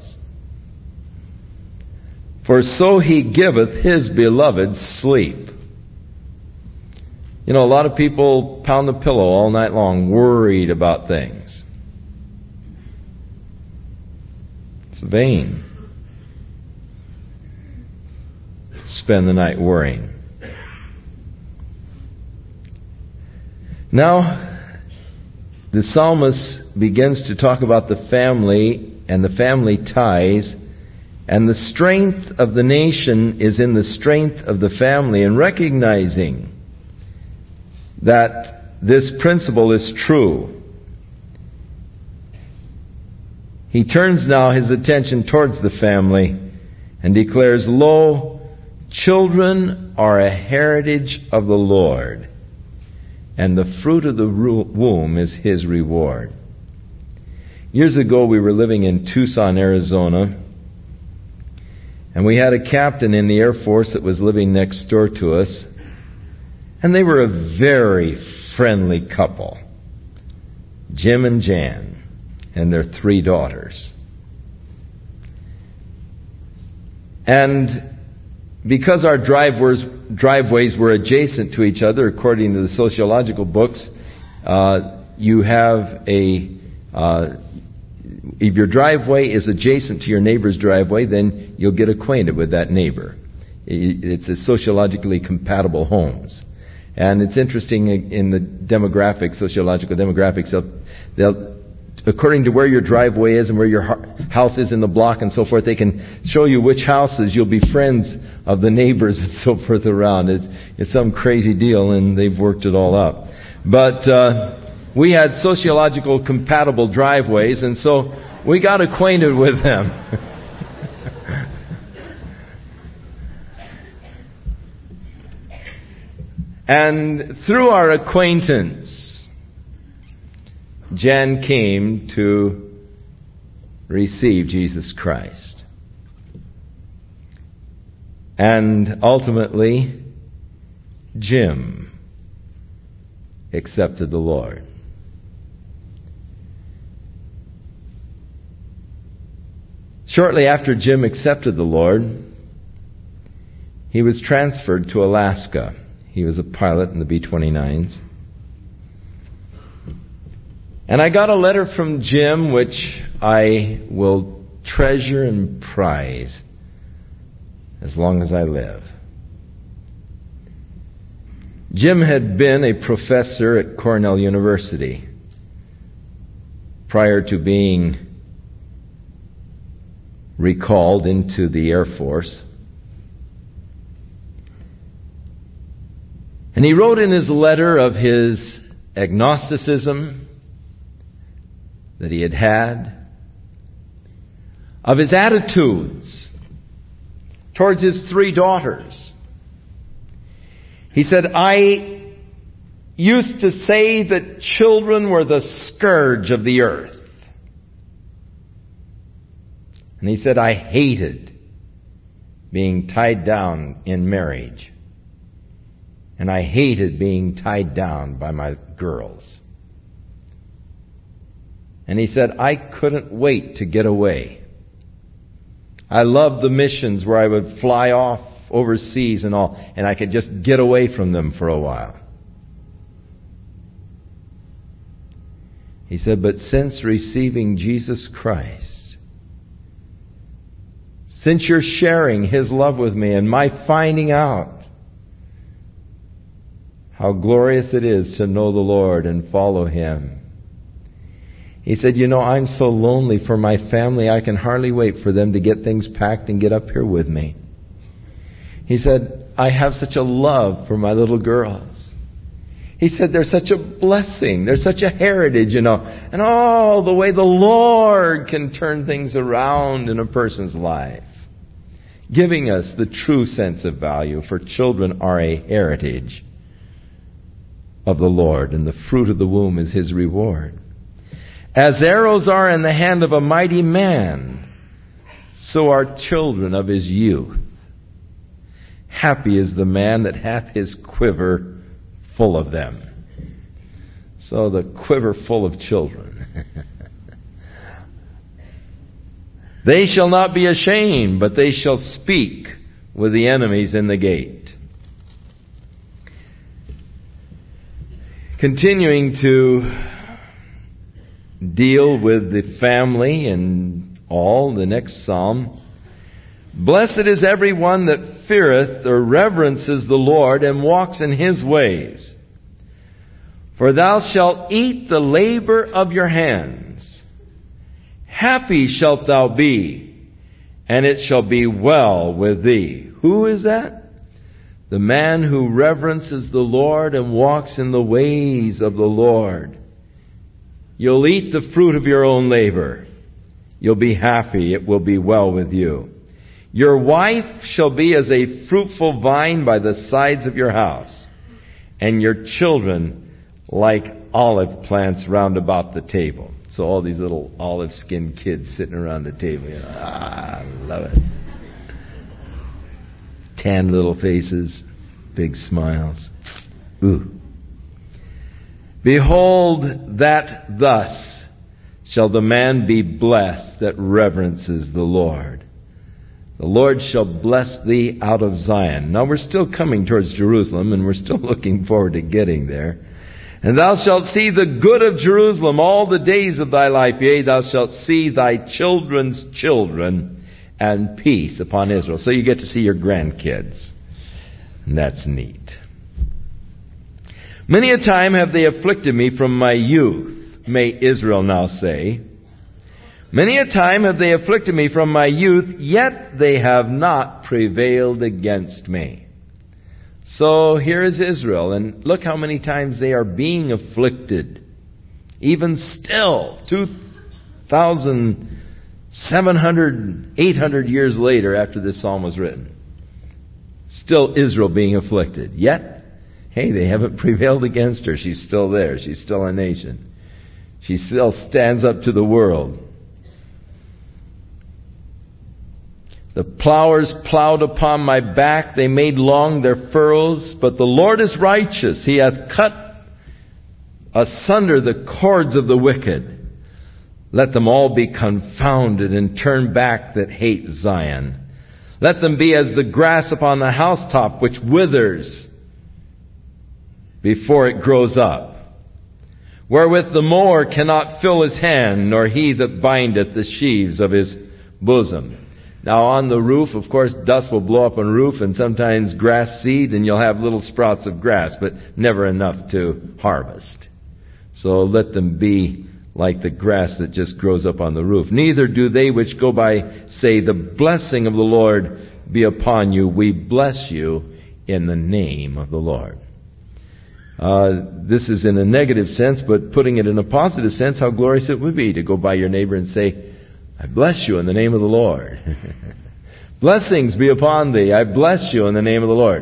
[SPEAKER 1] For so he giveth his beloved sleep. A lot of people pound the pillow all night long, worried about things. It's vain. Spend the night worrying. Now, the psalmist begins to talk about the family and the family ties, and the strength of the nation is in the strength of the family, and recognizing that this principle is true. He turns now his attention towards the family and declares, Lo, children are a heritage of the Lord, and the fruit of the womb is his reward. Years ago, we were living in Tucson, Arizona, and we had a captain in the Air Force that was living next door to us, and they were a very friendly couple, Jim and Jan, and their 3 daughters. And because our driveways were adjacent to each other, according to the sociological books, you have if your driveway is adjacent to your neighbor's driveway, then you'll get acquainted with that neighbor. It's a sociologically compatible homes. And it's interesting in the sociological demographics, they'll according to where your driveway is and where your house is in the block and so forth, they can show you which houses you'll be friends of the neighbors and so forth around. It's some crazy deal, and they've worked it all up. But we had sociological compatible driveways, and so we got acquainted with them. And through our acquaintance, Jan came to receive Jesus Christ. And ultimately, Jim accepted the Lord. Shortly after Jim accepted the Lord, he was transferred to Alaska. He was a pilot in the B-29s. And I got a letter from Jim, which I will treasure and prize as long as I live. Jim had been a professor at Cornell University prior to being recalled into the Air Force. And he wrote in his letter of his agnosticism that he had, of his attitudes towards his 3 daughters. He said, I used to say that children were the scourge of the earth. And he said, I hated being tied down in marriage. And I hated being tied down by my girls. And he said, I couldn't wait to get away. I loved the missions where I would fly off overseas and all, and I could just get away from them for a while. He said, but since receiving Jesus Christ, since you're sharing His love with me and my finding out how glorious it is to know the Lord and follow Him, he said, I'm so lonely for my family, I can hardly wait for them to get things packed and get up here with me. He said, I have such a love for my little girls. He said, they're such a blessing. They're such a heritage, And all the way the Lord can turn things around in a person's life, giving us the true sense of value, for children are a heritage of the Lord, and the fruit of the womb is His reward. As arrows are in the hand of a mighty man, so are children of his youth. Happy is the man that hath his quiver full of them. So the quiver full of children. They shall not be ashamed, but they shall speak with the enemies in the gate. Continuing to deal with the family and all, the next psalm. Blessed is everyone that feareth or reverences the Lord and walks in His ways. For thou shalt eat the labor of your hands. Happy shalt thou be, and it shall be well with thee. Who is that? The man who reverences the Lord and walks in the ways of the Lord. You'll eat the fruit of your own labor. You'll be happy. It will be well with you. Your wife shall be as a fruitful vine by the sides of your house, and your children like olive plants round about the table. So all these little olive-skinned kids sitting around the table. I love it. Tan little faces, big smiles. Ooh. Behold, that thus shall the man be blessed that reverences the Lord. The Lord shall bless thee out of Zion. Now we're still coming towards Jerusalem, and we're still looking forward to getting there. And thou shalt see the good of Jerusalem all the days of thy life. Yea, thou shalt see thy children's children, and peace upon Israel. So you get to see your grandkids. And that's neat. Many a time have they afflicted me from my youth, may Israel now say. Many a time have they afflicted me from my youth, yet they have not prevailed against me. So here is Israel, and look how many times they are being afflicted. Even still, 2,700, 800 years later after this psalm was written. Still Israel being afflicted. Yet, hey, they haven't prevailed against her. She's still there. She's still a nation. She still stands up to the world. The plowers plowed upon my back. They made long their furrows. But the Lord is righteous. He hath cut asunder the cords of the wicked. Let them all be confounded and turn back that hate Zion. Let them be as the grass upon the housetop, which withers before it grows up, wherewith the mower cannot fill his hand, nor he that bindeth the sheaves of his bosom. Now on the roof, of course, dust will blow up on the roof, and sometimes grass seed, and you'll have little sprouts of grass, but never enough to harvest. So let them be like the grass that just grows up on the roof. Neither do they which go by say, the blessing of the Lord be upon you. We bless you in the name of the Lord. This is in a negative sense, but putting it in a positive sense, how glorious it would be to go by your neighbor and say, I bless you in the name of the Lord. Blessings be upon thee. I bless you in the name of the Lord.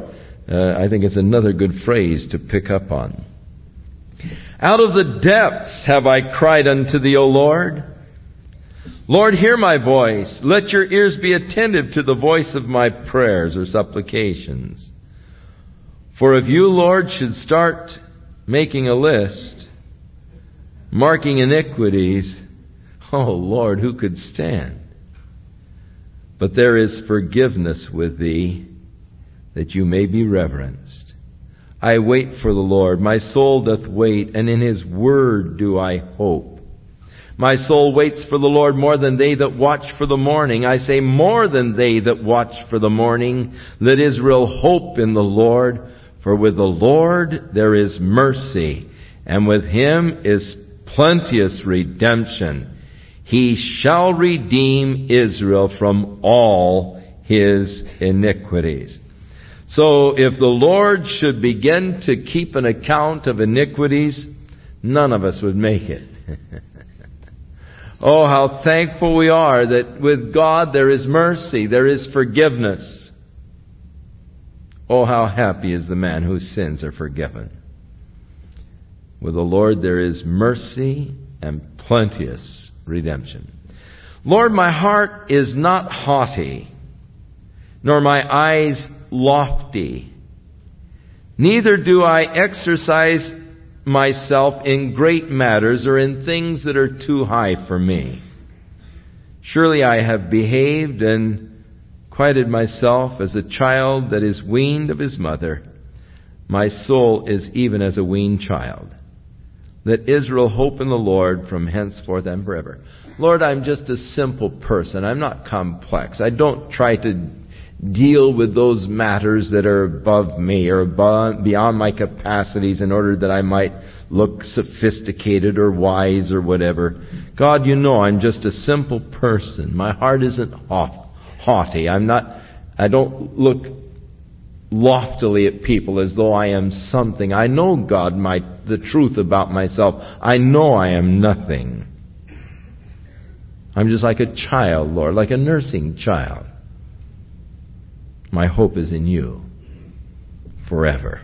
[SPEAKER 1] I think it's another good phrase to pick up on. Out of the depths have I cried unto thee, O Lord. Lord, hear my voice. Let your ears be attentive to the voice of my prayers or supplications. For if you, Lord, should start making a list, marking iniquities, oh Lord, who could stand? But there is forgiveness with thee, that you may be reverenced. I wait for the Lord. My soul doth wait, and in his word do I hope. My soul waits for the Lord more than they that watch for the morning. I say, more than they that watch for the morning. Let Israel hope in the Lord. For with the Lord there is mercy, and with him is plenteous redemption. He shall redeem Israel from all his iniquities. So if the Lord should begin to keep an account of iniquities, none of us would make it. Oh, how thankful we are that with God there is mercy, there is forgiveness. Oh, how happy is the man whose sins are forgiven. With the Lord there is mercy and plenteous redemption. Lord, my heart is not haughty, nor my eyes lofty. Neither do I exercise myself in great matters or in things that are too high for me. Surely I have behaved and quieted myself as a child that is weaned of his mother. My soul is even as a weaned child. Let Israel hope in the Lord from henceforth and forever. Lord, I'm just a simple person. I'm not complex. I don't try to deal with those matters that are above me or beyond my capacities in order that I might look sophisticated or wise or whatever. God, you know I'm just a simple person. My heart isn't haughty. I don't look loftily at people as though I am something. I know, God, the truth about myself. I know I am nothing. I'm just like a child, Lord, like a nursing child. My hope is in you forever.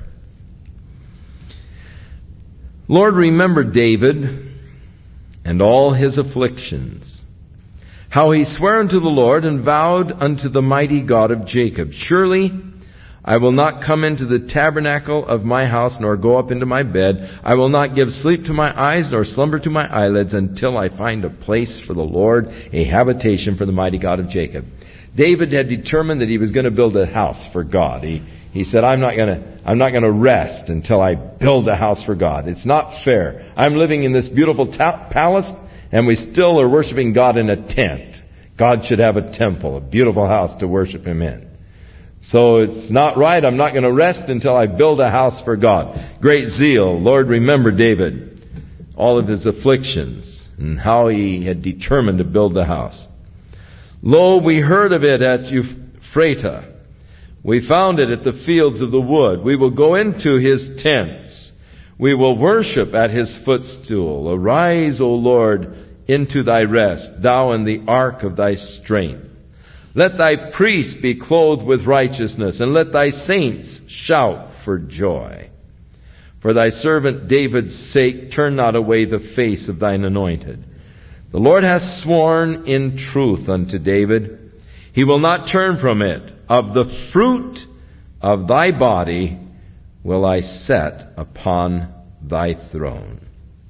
[SPEAKER 1] Lord, remember David and all his afflictions, how he sware unto the Lord and vowed unto the mighty God of Jacob, surely I will not come into the tabernacle of my house, nor go up into my bed. I will not give sleep to my eyes, nor slumber to my eyelids, until I find a place for the Lord, a habitation for the mighty God of Jacob. David had determined that he was going to build a house for God. He said, I'm not going to rest until I build a house for God. It's not fair. I'm living in this beautiful palace, and we still are worshiping God in a tent. God should have a temple, a beautiful house to worship him in. So it's not right. I'm not going to rest until I build a house for God. Great zeal. Lord, remember David, all of his afflictions, and how he had determined to build the house. Lo, we heard of it at Euphratah. We found it at the fields of the wood. We will go into his tents. We will worship at his footstool. Arise, O Lord, into thy rest, thou in the ark of thy strength. Let thy priests be clothed with righteousness, and let thy saints shout for joy. For thy servant David's sake, turn not away the face of thine anointed. The Lord hath sworn in truth unto David. He will not turn from it. Of the fruit of thy body will I set upon thy throne.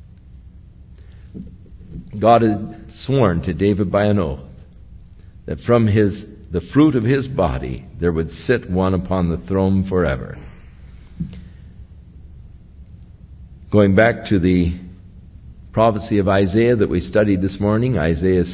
[SPEAKER 1] God had sworn to David by an oath that from the fruit of his body there would sit one upon the throne forever. Going back to the prophecy of Isaiah that we studied this morning, Isaiah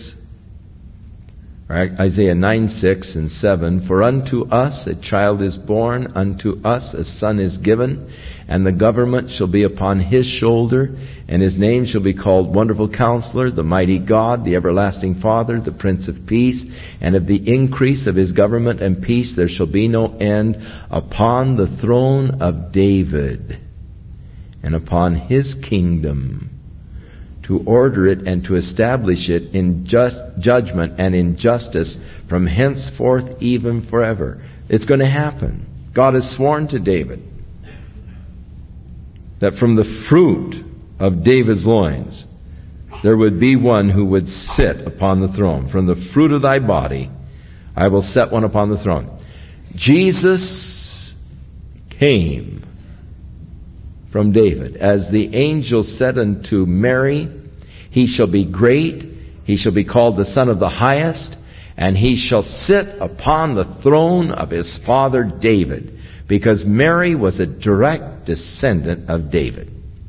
[SPEAKER 1] 9, 6, and 7. For unto us a child is born, unto us a son is given, and the government shall be upon his shoulder, and his name shall be called Wonderful Counselor, the Mighty God, the Everlasting Father, the Prince of Peace. And of the increase of his government and peace there shall be no end, upon the throne of David, and upon his kingdom, to order it and to establish it in just judgment and in justice from henceforth even forever. It's going to happen. God has sworn to David that from the fruit of David's loins there would be one who would sit upon the throne. From the fruit of thy body I will set one upon the throne. Jesus came from David. As the angel said unto Mary, he shall be great, he shall be called the Son of the Highest, and he shall sit upon the throne of his father David, because Mary was a direct descendant of David.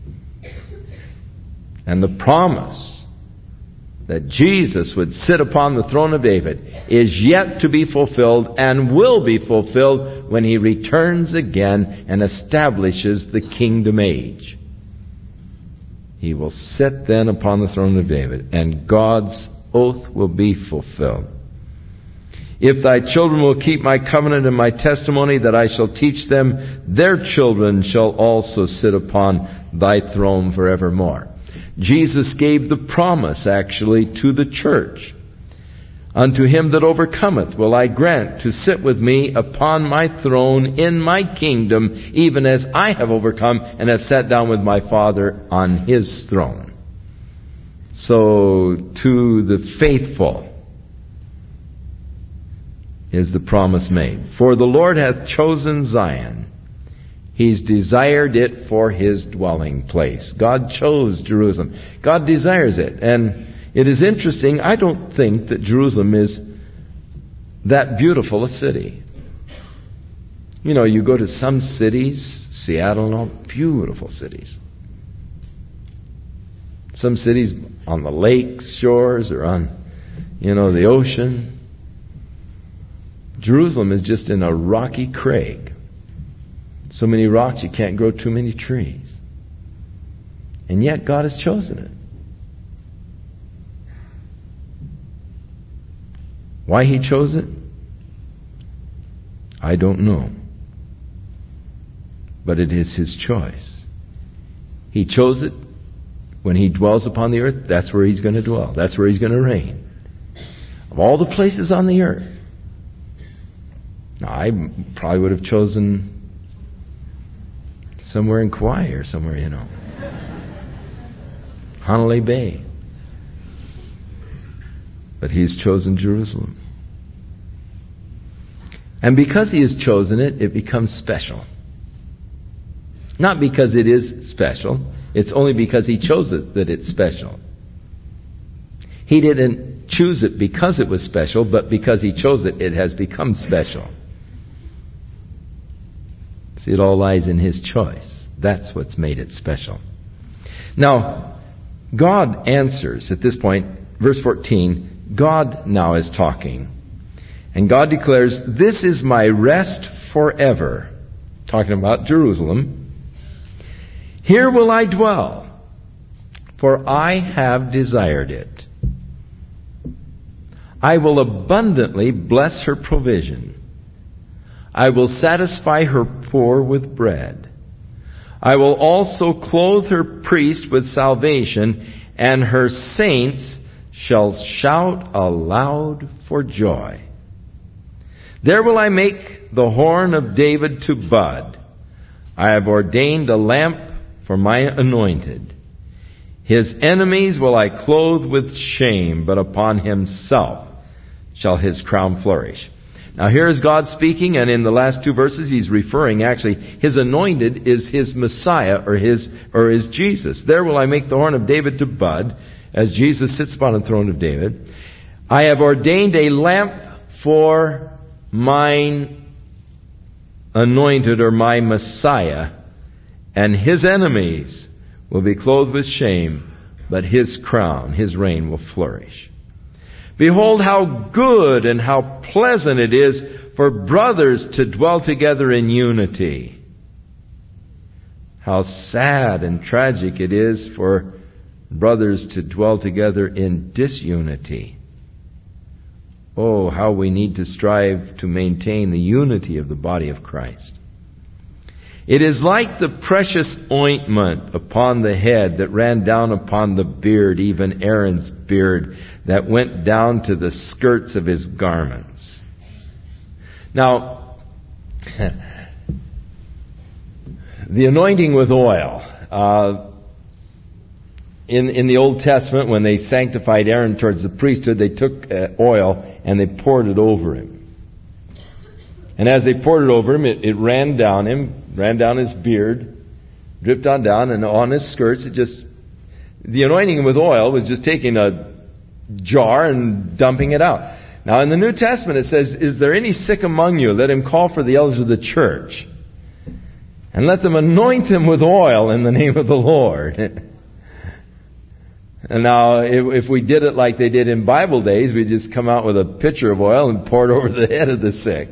[SPEAKER 1] And the promise that Jesus would sit upon the throne of David is yet to be fulfilled and will be fulfilled when he returns again and establishes the kingdom age. He will sit then upon the throne of David, and God's oath will be fulfilled. If thy children will keep my covenant and my testimony that I shall teach them, their children shall also sit upon thy throne forevermore. Jesus gave the promise, actually, to the church. Unto him that overcometh will I grant to sit with me upon my throne in my kingdom, even as I have overcome and have sat down with my Father on his throne. So, to the faithful is the promise made. For the Lord hath chosen Zion. He's desired it for his dwelling place. God chose Jerusalem. God desires it. And it is interesting, I don't think that Jerusalem is that beautiful a city. You know, you go to some cities, Seattle and all, beautiful cities. Some cities on the lake shores or on, the ocean. Jerusalem is just in a rocky crag. So many rocks, you can't grow too many trees. And yet God has chosen it. Why he chose it? I don't know. But it is his choice. He chose it when he dwells upon the earth. That's where he's going to dwell. That's where he's going to reign. Of all the places on the earth. Now, I probably would have chosen somewhere in Kauai or somewhere, Hanalei Bay. But he's chosen Jerusalem. And because he has chosen it, it becomes special. Not because it is special. It's only because he chose it that it's special. He didn't choose it because it was special, but because he chose it, it has become special. See, it all lies in his choice. That's what's made it special. Now, God answers at this point, verse 14, God now is talking. And God declares, this is my rest forever. Talking about Jerusalem. Here will I dwell, for I have desired it. I will abundantly bless her provision. I will satisfy her poor with bread. I will also clothe her priest with salvation, and her saints shall shout aloud for joy. There will I make the horn of David to bud. I have ordained a lamp for my anointed. His enemies will I clothe with shame, but upon himself shall his crown flourish. Now here is God speaking, and in the last two verses he's referring, actually, his anointed is his Messiah, or is Jesus. There will I make the horn of David to bud, as Jesus sits upon the throne of David. I have ordained a lamp for mine anointed, or my Messiah, and his enemies will be clothed with shame, but his crown, his reign will flourish. Behold how good and how pleasant it is for brothers to dwell together in unity. How sad and tragic it is for brothers to dwell together in disunity. Oh, how we need to strive to maintain the unity of the body of Christ. It is like the precious ointment upon the head that ran down upon the beard, even Aaron's beard, that went down to the skirts of his garments. Now, The anointing with oil. In the Old Testament, when they sanctified Aaron towards the priesthood, they took oil and they poured it over him. And as they poured it over him, it ran down his beard, dripped on down, and on his skirts. The anointing with oil was just taking a jar and dumping it out. Now in the New Testament it says, "Is there any sick among you? Let him call for the elders of the church, and let them anoint him with oil in the name of the Lord." And now, if we did it like they did in Bible days, we'd just come out with a pitcher of oil and pour it over the head of the sick.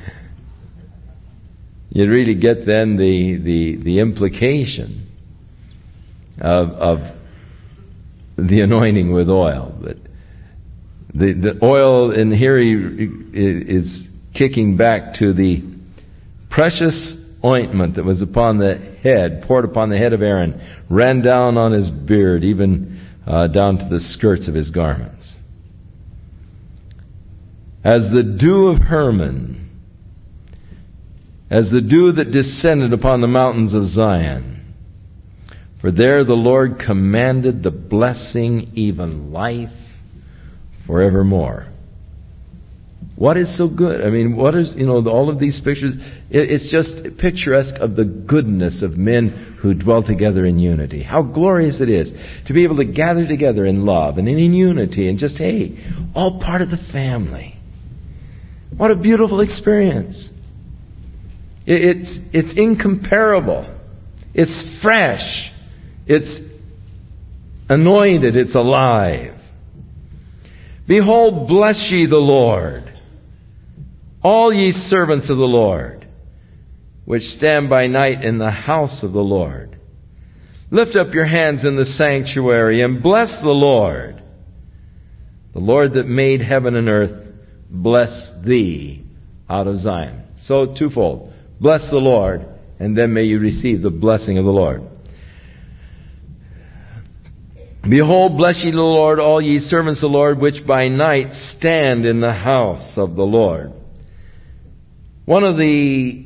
[SPEAKER 1] You'd really get then the implication of the anointing with oil. But the oil in here is kicking back to the precious ointment that was upon the head, poured upon the head of Aaron, ran down on his beard, even down to the skirts of his garments. As the dew of Hermon, as the dew that descended upon the mountains of Zion, for there the Lord commanded the blessing, even life forevermore. What is so good? I mean, what is, all of these pictures? It's just picturesque of the goodness of men who dwell together in unity. How glorious it is to be able to gather together in love and in unity and just, all part of the family. What a beautiful experience. It's incomparable. It's fresh. It's anointed. It's alive. Behold, bless ye the Lord, all ye servants of the Lord, which stand by night in the house of the Lord. Lift up your hands in the sanctuary and bless the Lord. The Lord that made heaven and earth, bless thee out of Zion. So twofold. Bless the Lord, and then may you receive the blessing of the Lord. Behold, bless ye the Lord, all ye servants of the Lord, which by night stand in the house of the Lord. One of the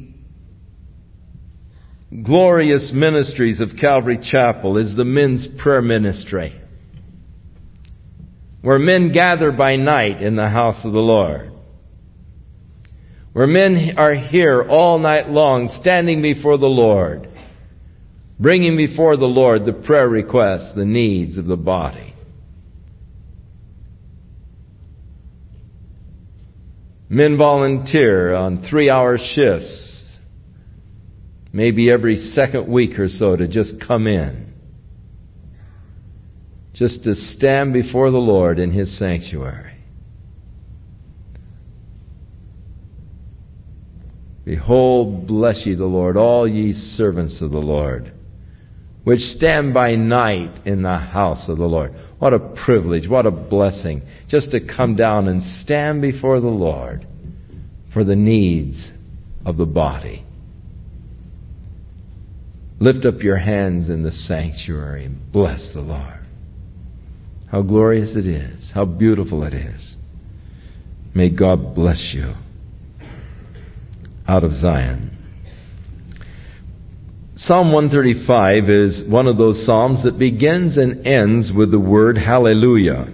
[SPEAKER 1] glorious ministries of Calvary Chapel is the men's prayer ministry, where men gather by night in the house of the Lord, where men are here all night long standing before the Lord, bringing before the Lord the prayer requests, the needs of the body. Men volunteer on 3-hour shifts, maybe every second week or so, to just come in, just to stand before the Lord in His sanctuary. Behold, bless ye the Lord, all ye servants of the Lord, which stand by night in the house of the Lord. What a privilege, what a blessing, just to come down and stand before the Lord for the needs of the body. Lift up your hands in the sanctuary and bless the Lord. How glorious it is, how beautiful it is. May God bless you out of Zion. Psalm 135 is one of those psalms that begins and ends with the word hallelujah.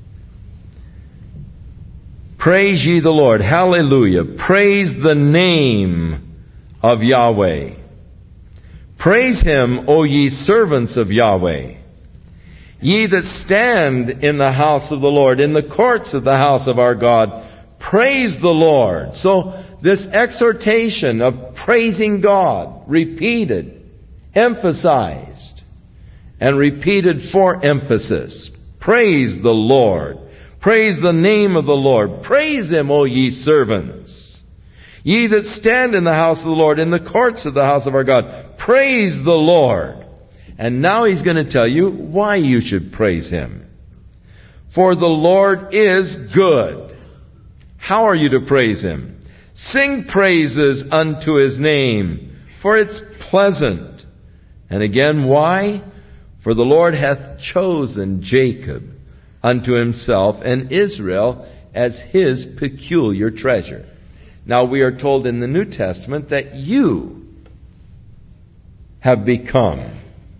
[SPEAKER 1] Praise ye the Lord, hallelujah. Praise the name of Yahweh. Praise Him, O ye servants of Yahweh. Ye that stand in the house of the Lord, in the courts of the house of our God, praise the Lord. So this exhortation of praising God, repeated, emphasized, and repeated for emphasis. Praise the Lord. Praise the name of the Lord. Praise Him, O ye servants. Ye that stand in the house of the Lord, in the courts of the house of our God, praise the Lord. And now He's going to tell you why you should praise Him. For the Lord is good. How are you to praise Him? Sing praises unto His name, for it's pleasant. And again, why? For the Lord hath chosen Jacob unto Himself, and Israel as His peculiar treasure. Now we are told in the New Testament that you have become.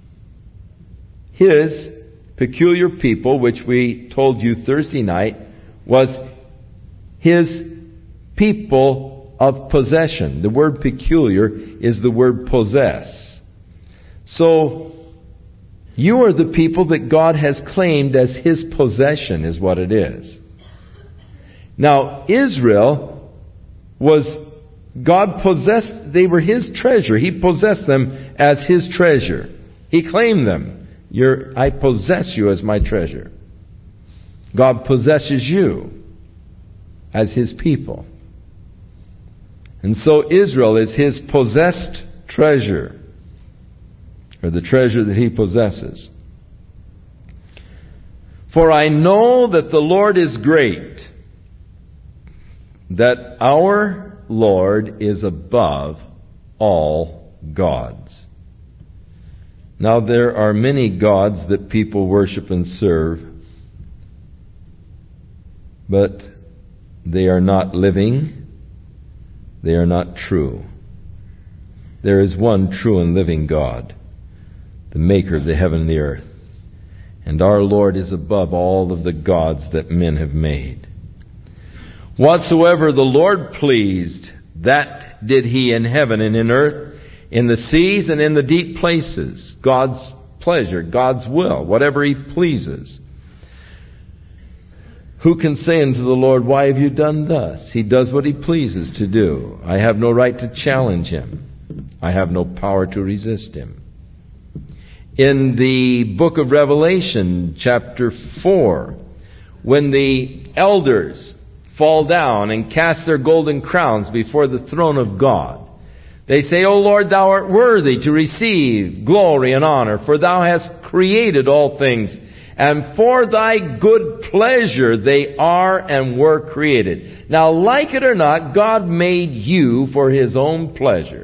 [SPEAKER 1] His peculiar people, which we told you Thursday night, was His people of possession. The word peculiar is the word possess. So, you are the people that God has claimed as His possession, is what it is. Now, Israel God possessed, they were His treasure. He possessed them as His treasure. He claimed them. I possess you as my treasure. God possesses you as His people. And so Israel is His possessed treasure, or the treasure that He possesses. For I know that the Lord is great, that our Lord is above all gods. Now there are many gods that people worship and serve, but they are not living. They are not true. There is one true and living God, the maker of the heaven and the earth. And our Lord is above all of the gods that men have made. Whatsoever the Lord pleased, that did He in heaven and in earth, in the seas and in the deep places. God's pleasure, God's will, whatever He pleases. Who can say unto the Lord, why have you done thus? He does what He pleases to do. I have no right to challenge Him. I have no power to resist Him. In the book of Revelation, chapter 4, when the elders fall down and cast their golden crowns before the throne of God, they say, O Lord, Thou art worthy to receive glory and honor, for Thou hast created all things, and for Thy good pleasure they are and were created. Now, like it or not, God made you for His own pleasure.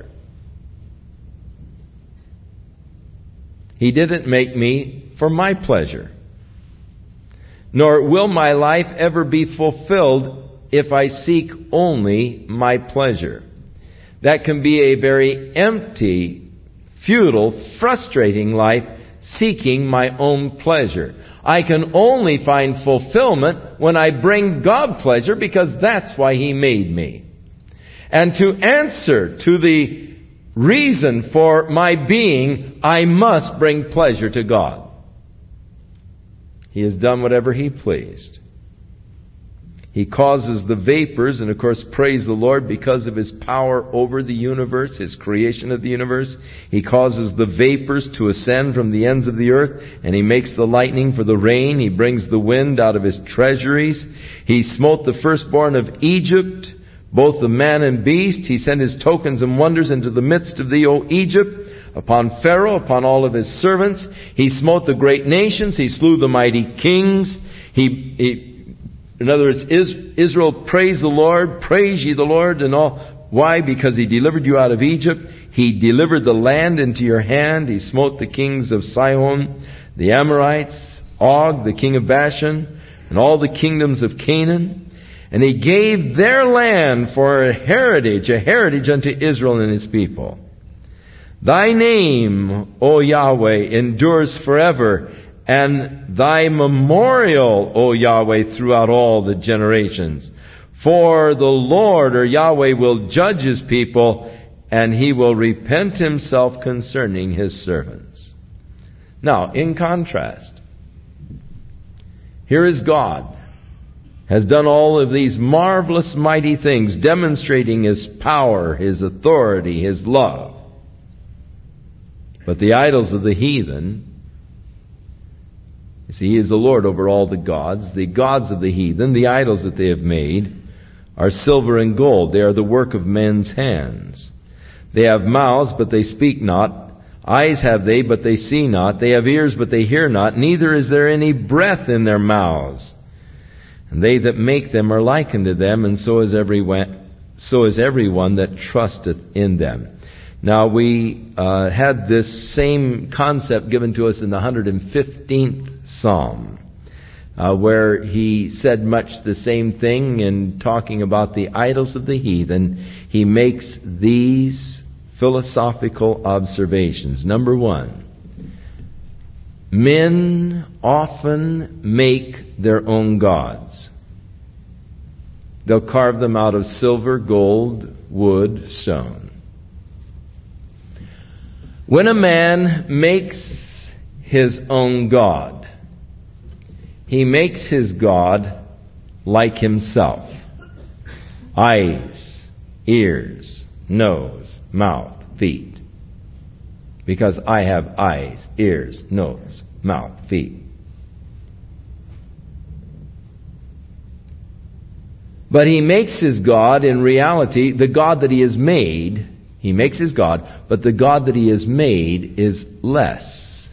[SPEAKER 1] He didn't make me for my pleasure. Nor will my life ever be fulfilled if I seek only my pleasure. That can be a very empty, futile, frustrating life, seeking my own pleasure. I can only find fulfillment when I bring God pleasure, because that's why He made me. And to answer to the reason for my being, I must bring pleasure to God. He has done whatever He pleased. He causes the vapors, and of course, praise the Lord, because of His power over the universe, His creation of the universe. He causes the vapors to ascend from the ends of the earth, and He makes the lightning for the rain. He brings the wind out of His treasuries. He smote the firstborn of Egypt, both the man and beast. He sent His tokens and wonders into the midst of thee, O Egypt, upon Pharaoh, upon all of his servants. He smote the great nations. He slew the mighty kings. In other words, Israel, praise the Lord, praise ye the Lord, and all. Why? Because He delivered you out of Egypt. He delivered the land into your hand. He smote the kings of Sihon, the Amorites, Og, the king of Bashan, and all the kingdoms of Canaan. And He gave their land for a heritage unto Israel and His people. Thy name, O Yahweh, endures forever, and Thy memorial, O Yahweh, throughout all the generations. For the Lord, or Yahweh, will judge His people, and He will repent Himself concerning His servants. Now, in contrast, here is God, has done all of these marvelous, mighty things, demonstrating His power, His authority, His love. But the idols of the heathen, you see, He is the Lord over all the gods of the heathen, the idols that they have made, are silver and gold. They are the work of men's hands. They have mouths, but they speak not. Eyes have they, but they see not. They have ears, but they hear not. Neither is there any breath in their mouths. And they that make them are like unto them, and so is everyone that trusteth in them. Now, we had this same concept given to us in the 115th Psalm, where he said much the same thing in talking about the idols of the heathen. He makes these philosophical observations. Number one, men often make their own gods. They'll carve them out of silver, gold, wood, stone. When a man makes his own God, he makes his God like himself. Eyes, ears, nose, mouth, feet. Because I have eyes, ears, nose, mouth, feet. But he makes his God, in reality, the God that he has made. He makes his God, but the God that he has made is less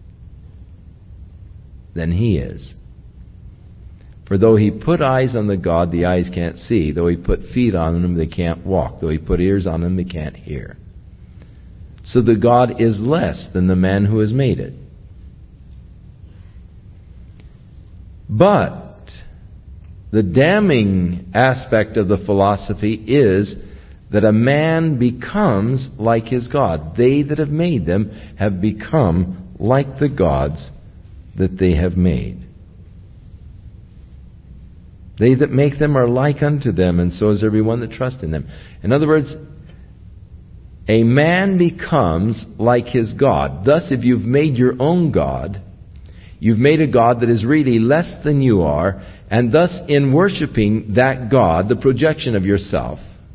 [SPEAKER 1] than he is. For though he put eyes on the God, the eyes can't see. Though he put feet on them, they can't walk. Though he put ears on them, they can't hear. So the God is less than the man who has made it. But the damning aspect of the philosophy is that a man becomes like his God. They that have made them have become like the gods that they have made. They that make them are like unto them, and so is everyone that trusts in them. In other words, a man becomes like his God. Thus, if you've made your own God, you've made a God that is really less than you are, and thus in worshiping that God, the projection of yourself,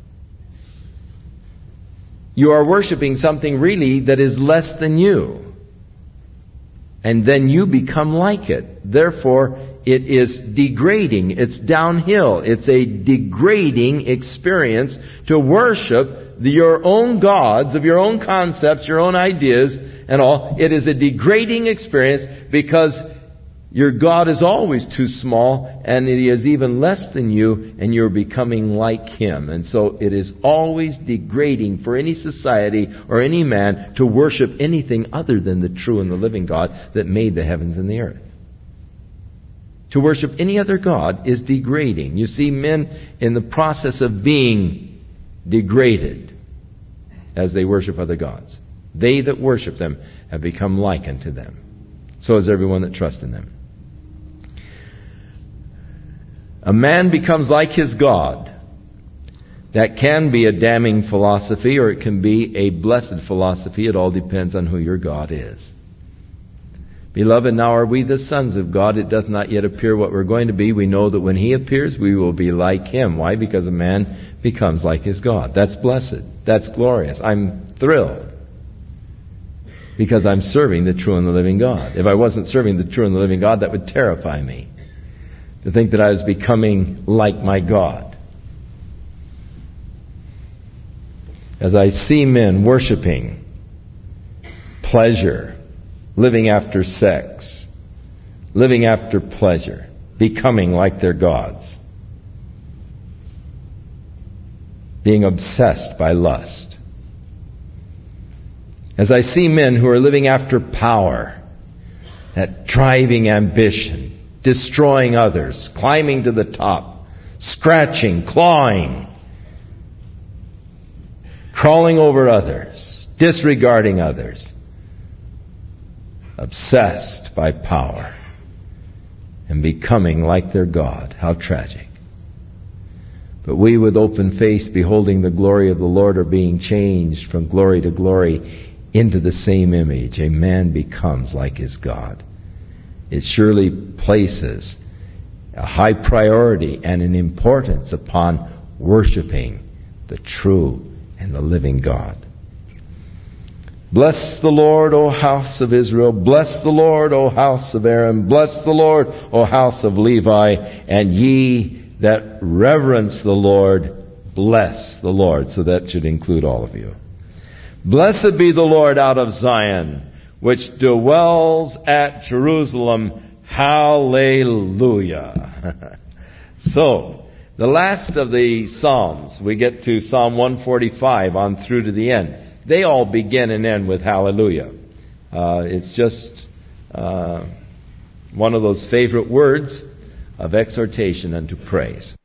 [SPEAKER 1] you are worshiping something really that is less than you. And then you become like it. Therefore, it is degrading. It's downhill. It's a degrading experience to worship your own gods, of your own concepts, your own ideas, and all. It is a degrading experience because your God is always too small, and He is even less than you, and you're becoming like Him. And so it is always degrading for any society or any man to worship anything other than the true and the living God that made the heavens and the earth. To worship any other God is degrading. You see men in the process of being degraded as they worship other gods. They that worship them have become like unto them. So is everyone that trusts in them. A man becomes like his God. That can be a damning philosophy, or it can be a blessed philosophy. It all depends on who your God is. Beloved, now are we the sons of God? It doth not yet appear what we're going to be. We know that when He appears, we will be like Him. Why? Because a man becomes like his God. That's blessed. That's glorious. I'm thrilled. Because I'm serving the true and the living God. If I wasn't serving the true and the living God, that would terrify me. To think that I was becoming like my God. As I see men worshiping pleasure, living after sex, living after pleasure, becoming like their gods, being obsessed by lust. As I see men who are living after power, that driving ambition, destroying others, climbing to the top, scratching, clawing, crawling over others, disregarding others, obsessed by power, and becoming like their God. How tragic. But we, with open face, beholding the glory of the Lord, are being changed from glory to glory into the same image. A man becomes like his God. It surely places a high priority and an importance upon worshiping the true and the living God. Bless the Lord, O house of Israel. Bless the Lord, O house of Aaron. Bless the Lord, O house of Levi. And ye that reverence the Lord, bless the Lord. So that should include all of you. Blessed be the Lord out of Zion, which dwells at Jerusalem. Hallelujah. So, the last of the Psalms, we get to Psalm 145 on through to the end. They all begin and end with hallelujah. It's just one of those favorite words of exhortation unto praise.